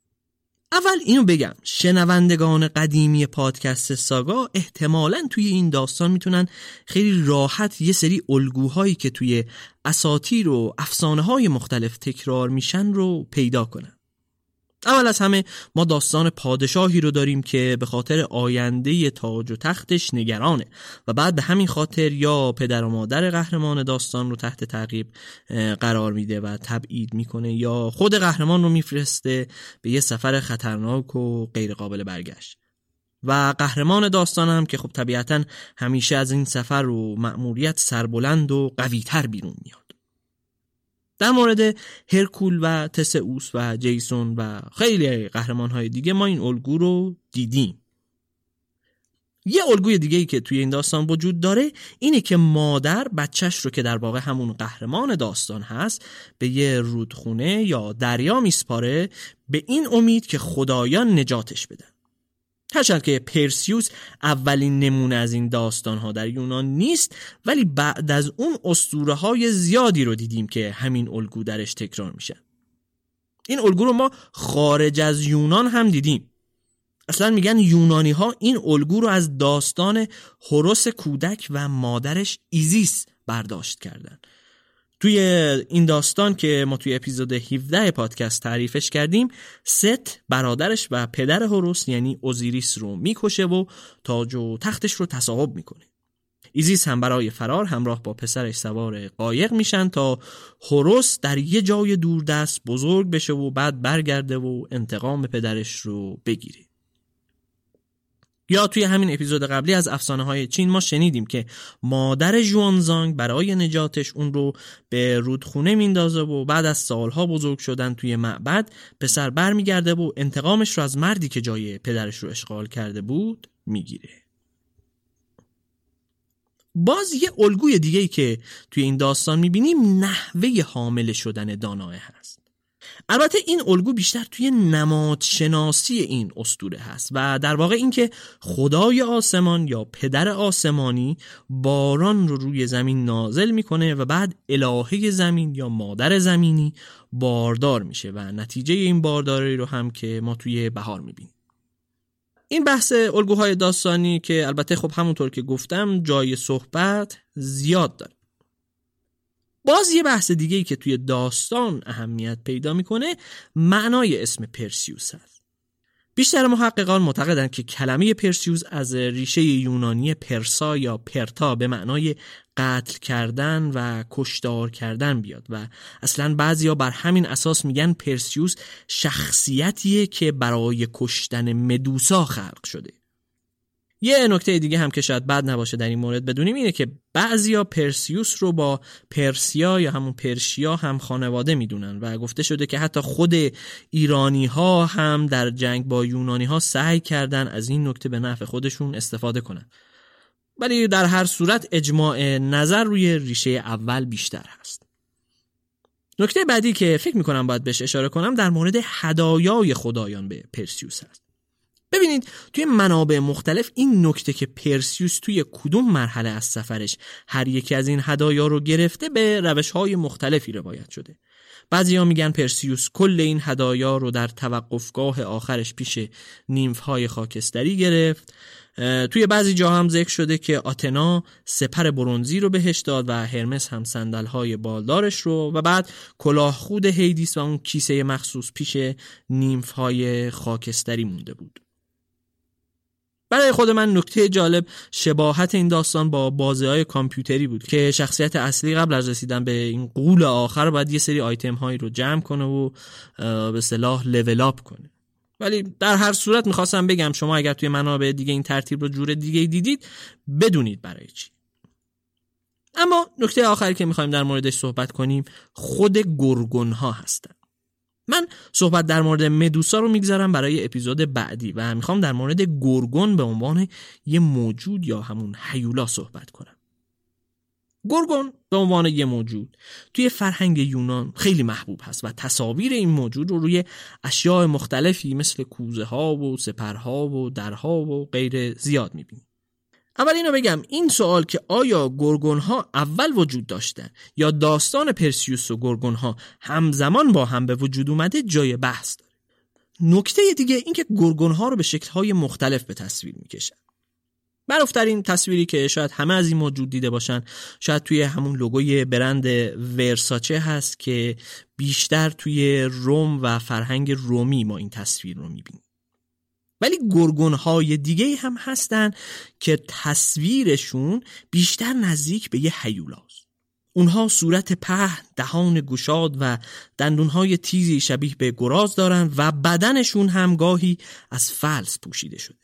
D: اول اینو بگم شنوندگان قدیمی پادکست ساگا احتمالاً توی این داستان میتونن خیلی راحت یه سری الگوهایی که توی اساطیر و افسانه‌های مختلف تکرار میشن رو پیدا کنن. اول از همه ما داستان پادشاهی رو داریم که به خاطر آینده تاج و تختش نگرانه و بعد به همین خاطر یا پدر و مادر قهرمان داستان رو تحت تعقیب قرار میده و تبعید میکنه یا خود قهرمان رو میفرسته به یه سفر خطرناک و غیر قابل برگشت. و قهرمان داستان هم که خب طبیعتاً همیشه از این سفر و مأموریت سربلند و قوی‌تر بیرون میاد. در مورد هرکول و تسئوس و جیسون و خیلی قهرمان‌های دیگه ما این الگو رو دیدیم. یه الگوی دیگه‌ای که توی این داستان وجود داره اینه که مادر بچهش رو که در واقع همون قهرمان داستان هست به یه رودخونه یا دریا میسپاره به این امید که خدایان نجاتش بدن. هرچند که پرسیوس اولین نمونه از این داستان‌ها در یونان نیست، ولی بعد از اون اسطوره‌های زیادی رو دیدیم که همین الگو درش تکرار میشه. این الگو رو ما خارج از یونان هم دیدیم. اصلا میگن یونانی ها این الگو رو از داستان هوروس کودک و مادرش ایزیس برداشت کردن. توی این داستان که ما توی اپیزود هفده پادکست تعریفش کردیم، ست برادرش و پدر هوروس یعنی اوزیریس رو میکشه و تاج و تختش رو تصاحب میکنه. ایزیس هم برای فرار همراه با پسرش سوار قایق میشن تا هوروس در یه جای دوردست بزرگ بشه و بعد برگرده و انتقام پدرش رو بگیره. یا توی همین اپیزود قبلی از افسانه های چین ما شنیدیم که مادر ژوانزانگ برای نجاتش اون رو به رودخونه میندازه و بعد از سالها بزرگ شدن توی معبد پسر بر میگرده و انتقامش رو از مردی که جای پدرش رو اشغال کرده بود میگیره. باز یه الگوی دیگه‌ای که توی این داستان میبینیم نحوه حامل شدن دانائه هست. البته این الگو بیشتر توی نمادشناسی این اسطوره هست و در واقع این که خدای آسمان یا پدر آسمانی باران رو روی زمین نازل میکنه و بعد الهه زمین یا مادر زمینی باردار میشه و نتیجه این بارداری رو هم که ما توی بهار میبینیم. این بحث الگوهای داستانی که البته خب همونطور که گفتم جای صحبت زیاد داره. باز یه بحث دیگه‌ای که توی داستان اهمیت پیدا میکنه معنای اسم پرسیوس هست. بیشتر محققان معتقدند که کلمه پرسیوس از ریشه یونانی پرسا یا پرتا به معنای قتل کردن و کشتار کردن بیاد و اصلاً بعضیا بر همین اساس میگن پرسیوس شخصیتیه که برای کشتن مدوسا خلق شده. یه نکته دیگه هم که شاید بد نباشه در این مورد بدونیم اینه که بعضیا پرسیوس رو با پرسیا یا همون پرشیا هم خانواده میدونن و گفته شده که حتی خود ایرانی ها هم در جنگ با یونانی ها سعی کردن از این نکته به نفع خودشون استفاده کنن. ولی در هر صورت اجماع نظر روی ریشه اول بیشتر هست. نکته بعدی که فکر میکنم باید بهش اشاره کنم در مورد هدایای خدایان به پرسیوس هست. ببینید توی منابع مختلف این نکته که پرسیوس توی کدوم مرحله از سفرش هر یکی از این هدایا رو گرفته به روش‌های مختلفی روایت شده. بعضیا میگن پرسیوس کل این هدایا رو در توقفگاه آخرش پیش نیمف‌های خاکستری گرفت. توی بعضی جا هم ذکر شده که آتنا سپر برنزی رو بهش داد و هرمس هم صندل‌های بالدارش رو و بعد کلاه خود هیدیس و اون کیسه مخصوص پیش نیمف‌های خاکستری مونده بود. برای خود من نکته جالب شباهت این داستان با بازی‌های کامپیوتری بود که شخصیت اصلی قبل از رسیدن به این غول آخر باید یه سری آیتم هایی رو جمع کنه و به اصطلاح لول اپ کنه. ولی در هر صورت میخواستم بگم شما اگر توی منابع دیگه این ترتیب رو جور دیگه دیدید بدونید برای چی. اما نکته آخری که میخوایم در موردش صحبت کنیم خود گورگون ها هستن. من صحبت در مورد مدوسا رو میگذارم برای اپیزود بعدی و میخوام در مورد گورگون به عنوان یه موجود یا همون هیولا صحبت کنم. گورگون به عنوان یه موجود توی فرهنگ یونان خیلی محبوب هست و تصاویر این موجود رو روی اشیاء مختلفی مثل کوزه ها و سپرها و درها و غیر زیاد میبینیم. اول اینو بگم این سوال که آیا گورگون ها اول وجود داشتن یا داستان پرسیوس و گورگون ها همزمان با هم به وجود اومده جای بحث داره. نکته دیگه این که گورگون ها رو به شکل های مختلف به تصویر میکشن. معروفترین تصویری که شاید همه از این موجود دیده باشن شاید توی همون لوگوی برند ورساچه هست که بیشتر توی روم و فرهنگ رومی ما این تصویر رو میبینیم. ولی گورگون‌های دیگه هم هستن که تصویرشون بیشتر نزدیک به یه هیولاست. اونها صورت پهن، دهان گشاد و دندونهای تیزی شبیه به گراز دارن و بدنشون هم گاهی از فلس پوشیده شده.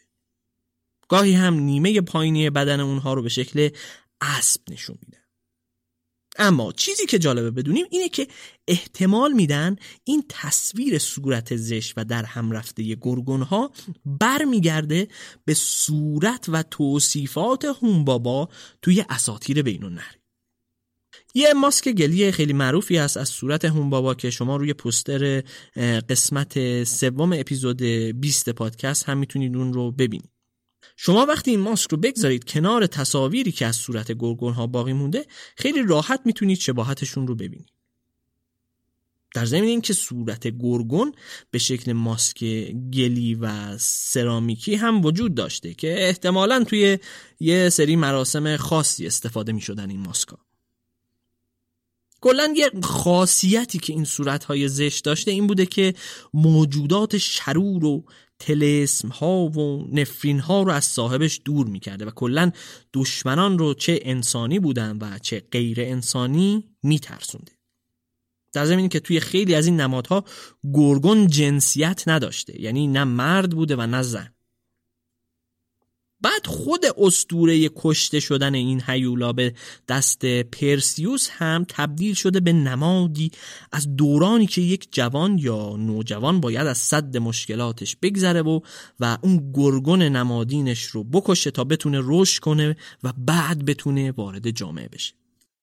D: گاهی هم نیمه پایینی بدن اونها رو به شکل اسب نشون میدن. اما چیزی که جالبه بدونیم اینه که احتمال میدن این تصویر صورت زشت و در هم رفته گورگون ها بر میگرده به صورت و توصیفات هومبابا توی اساطیر بین النهری. یه ماسک گلی خیلی معروفی هست از صورت هومبابا که شما روی پوستر قسمت سوم اپیزود بیست پادکست هم میتونید اون رو ببینید. شما وقتی این ماسک رو بگذارید کنار تصاویری که از صورت گورگون ها باقی مونده، خیلی راحت میتونید شباهتشون رو ببینید. در ضمن این که صورت گورگون به شکل ماسک گلی و سرامیکی هم وجود داشته که احتمالاً توی یه سری مراسم خاصی استفاده میشدن این ماسکا. کلاً یه خاصیتی که این صورت‌های زشت داشته این بوده که موجودات شرور و طلسم ها و نفرین ها رو از صاحبش دور میکرده و کلاً دشمنان رو چه انسانی بودن و چه غیر انسانی میترسونده. در ضمن که توی خیلی از این نمادها گورگون جنسیت نداشته، یعنی نه مرد بوده و نه زن. بعد خود اسطوره کشته شدن این هیولا به دست پرسیوس هم تبدیل شده به نمادی از دورانی که یک جوان یا نوجوان باید از سد مشکلاتش بگذره و و اون گورگون نمادینش رو بکشه تا بتونه رشد کنه و بعد بتونه وارد جامعه بشه.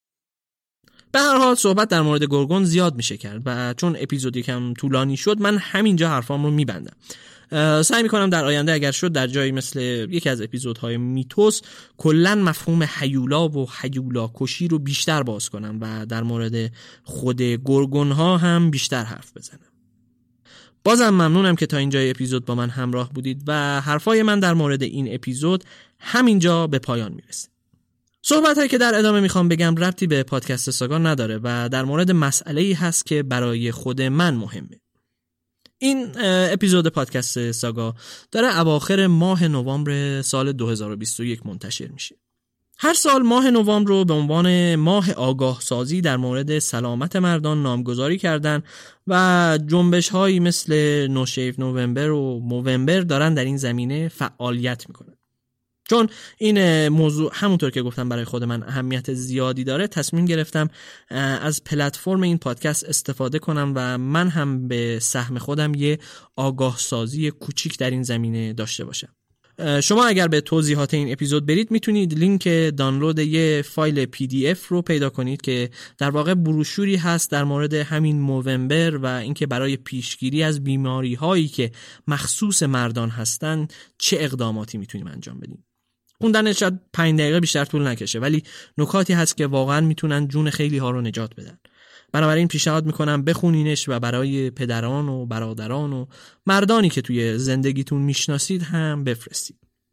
D: به هر حال صحبت در مورد گورگون زیاد میشه کرد و چون اپیزودی کم طولانی شد من همینجا حرفام رو میبندم. سعی میکنم در آینده اگر شد در جایی مثل یکی از اپیزودهای میتوس کلن مفهوم هیولا و هیولا کشی رو بیشتر باز کنم و در مورد خود گورگون ها هم بیشتر حرف بزنم. بازم ممنونم که تا اینجای اپیزود با من همراه بودید و حرفای من در مورد این اپیزود همینجا به پایان میرسه. صحبتایی که در ادامه میخوام بگم ربطی به پادکست ساگا نداره و در مورد مسئله‌ای هست که برای خود من مهمه. این اپیزود پادکست ساگا داره اواخر ماه نوامبر سال دو هزار و بیست و یک منتشر میشه. هر سال ماه نوامبر رو به عنوان ماه آگاه سازی در مورد سلامت مردان نامگذاری کردن و جنبش هایی مثل نو شیو نوامبر و موومبر دارن در این زمینه فعالیت میکنن. چون این موضوع همونطور که گفتم برای خود من اهمیت زیادی داره، تصمیم گرفتم از پلتفرم این پادکست استفاده کنم و من هم به سهم خودم یه آگاه سازی کوچیک در این زمینه داشته باشم. شما اگر به توضیحات این اپیزود برید میتونید لینک دانلود یه فایل پی دی اف رو پیدا کنید که در واقع بروشوری هست در مورد همین موومبر و اینکه برای پیشگیری از بیماری هایی که مخصوص مردان هستن چه اقداماتی میتونیم انجام بدیم. خوندنش شاید پنج دقیقه بیشتر طول نکشه ولی نکاتی هست که واقعا میتونن جون خیلی ها رو نجات بدن. بنابراین پیشنهاد میکنم بخونینش و برای پدران و برادران و مردانی که توی زندگیتون میشناسید هم بفرستید.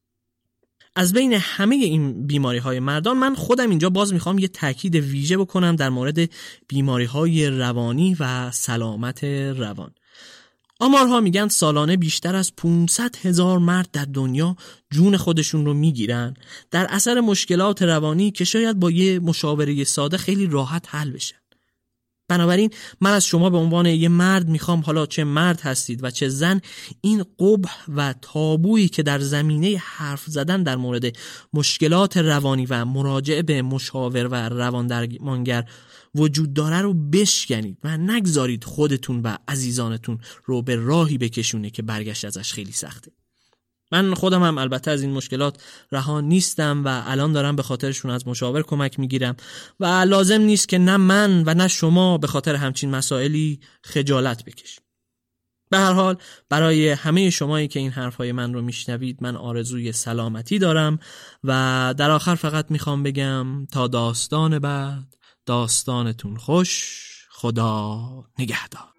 D: از بین همه این بیماری های مردان من خودم اینجا باز میخوام یه تاکید ویژه بکنم در مورد بیماری های روانی و سلامت روان. آمارها میگن سالانه بیشتر از پانصد هزار مرد در دنیا جون خودشون رو میگیرن در اثر مشکلات روانی که شاید با یه مشاوره ساده خیلی راحت حل بشن. بنابراین من از شما به عنوان یه مرد میخوام، حالا چه مرد هستید و چه زن، این قبح و تابویی که در زمینه حرف زدن در مورد مشکلات روانی و مراجعه به مشاور و روان درمانگر وجود داره رو بشکنید و نگذارید خودتون و عزیزانتون رو به راهی بکشونه که برگشت ازش خیلی سخته. من خودم هم البته از این مشکلات رها نیستم و الان دارم به خاطرشون از مشاور کمک میگیرم و لازم نیست که نه من و نه شما به خاطر همچین مسائلی خجالت بکشیم. به هر حال برای همه شمایی که این حرفهای من رو میشنوید من آرزوی سلامتی دارم و در آخر فقط میخوام بگم تا داستان بعد، داستانتون خوش، خدا نگهدار.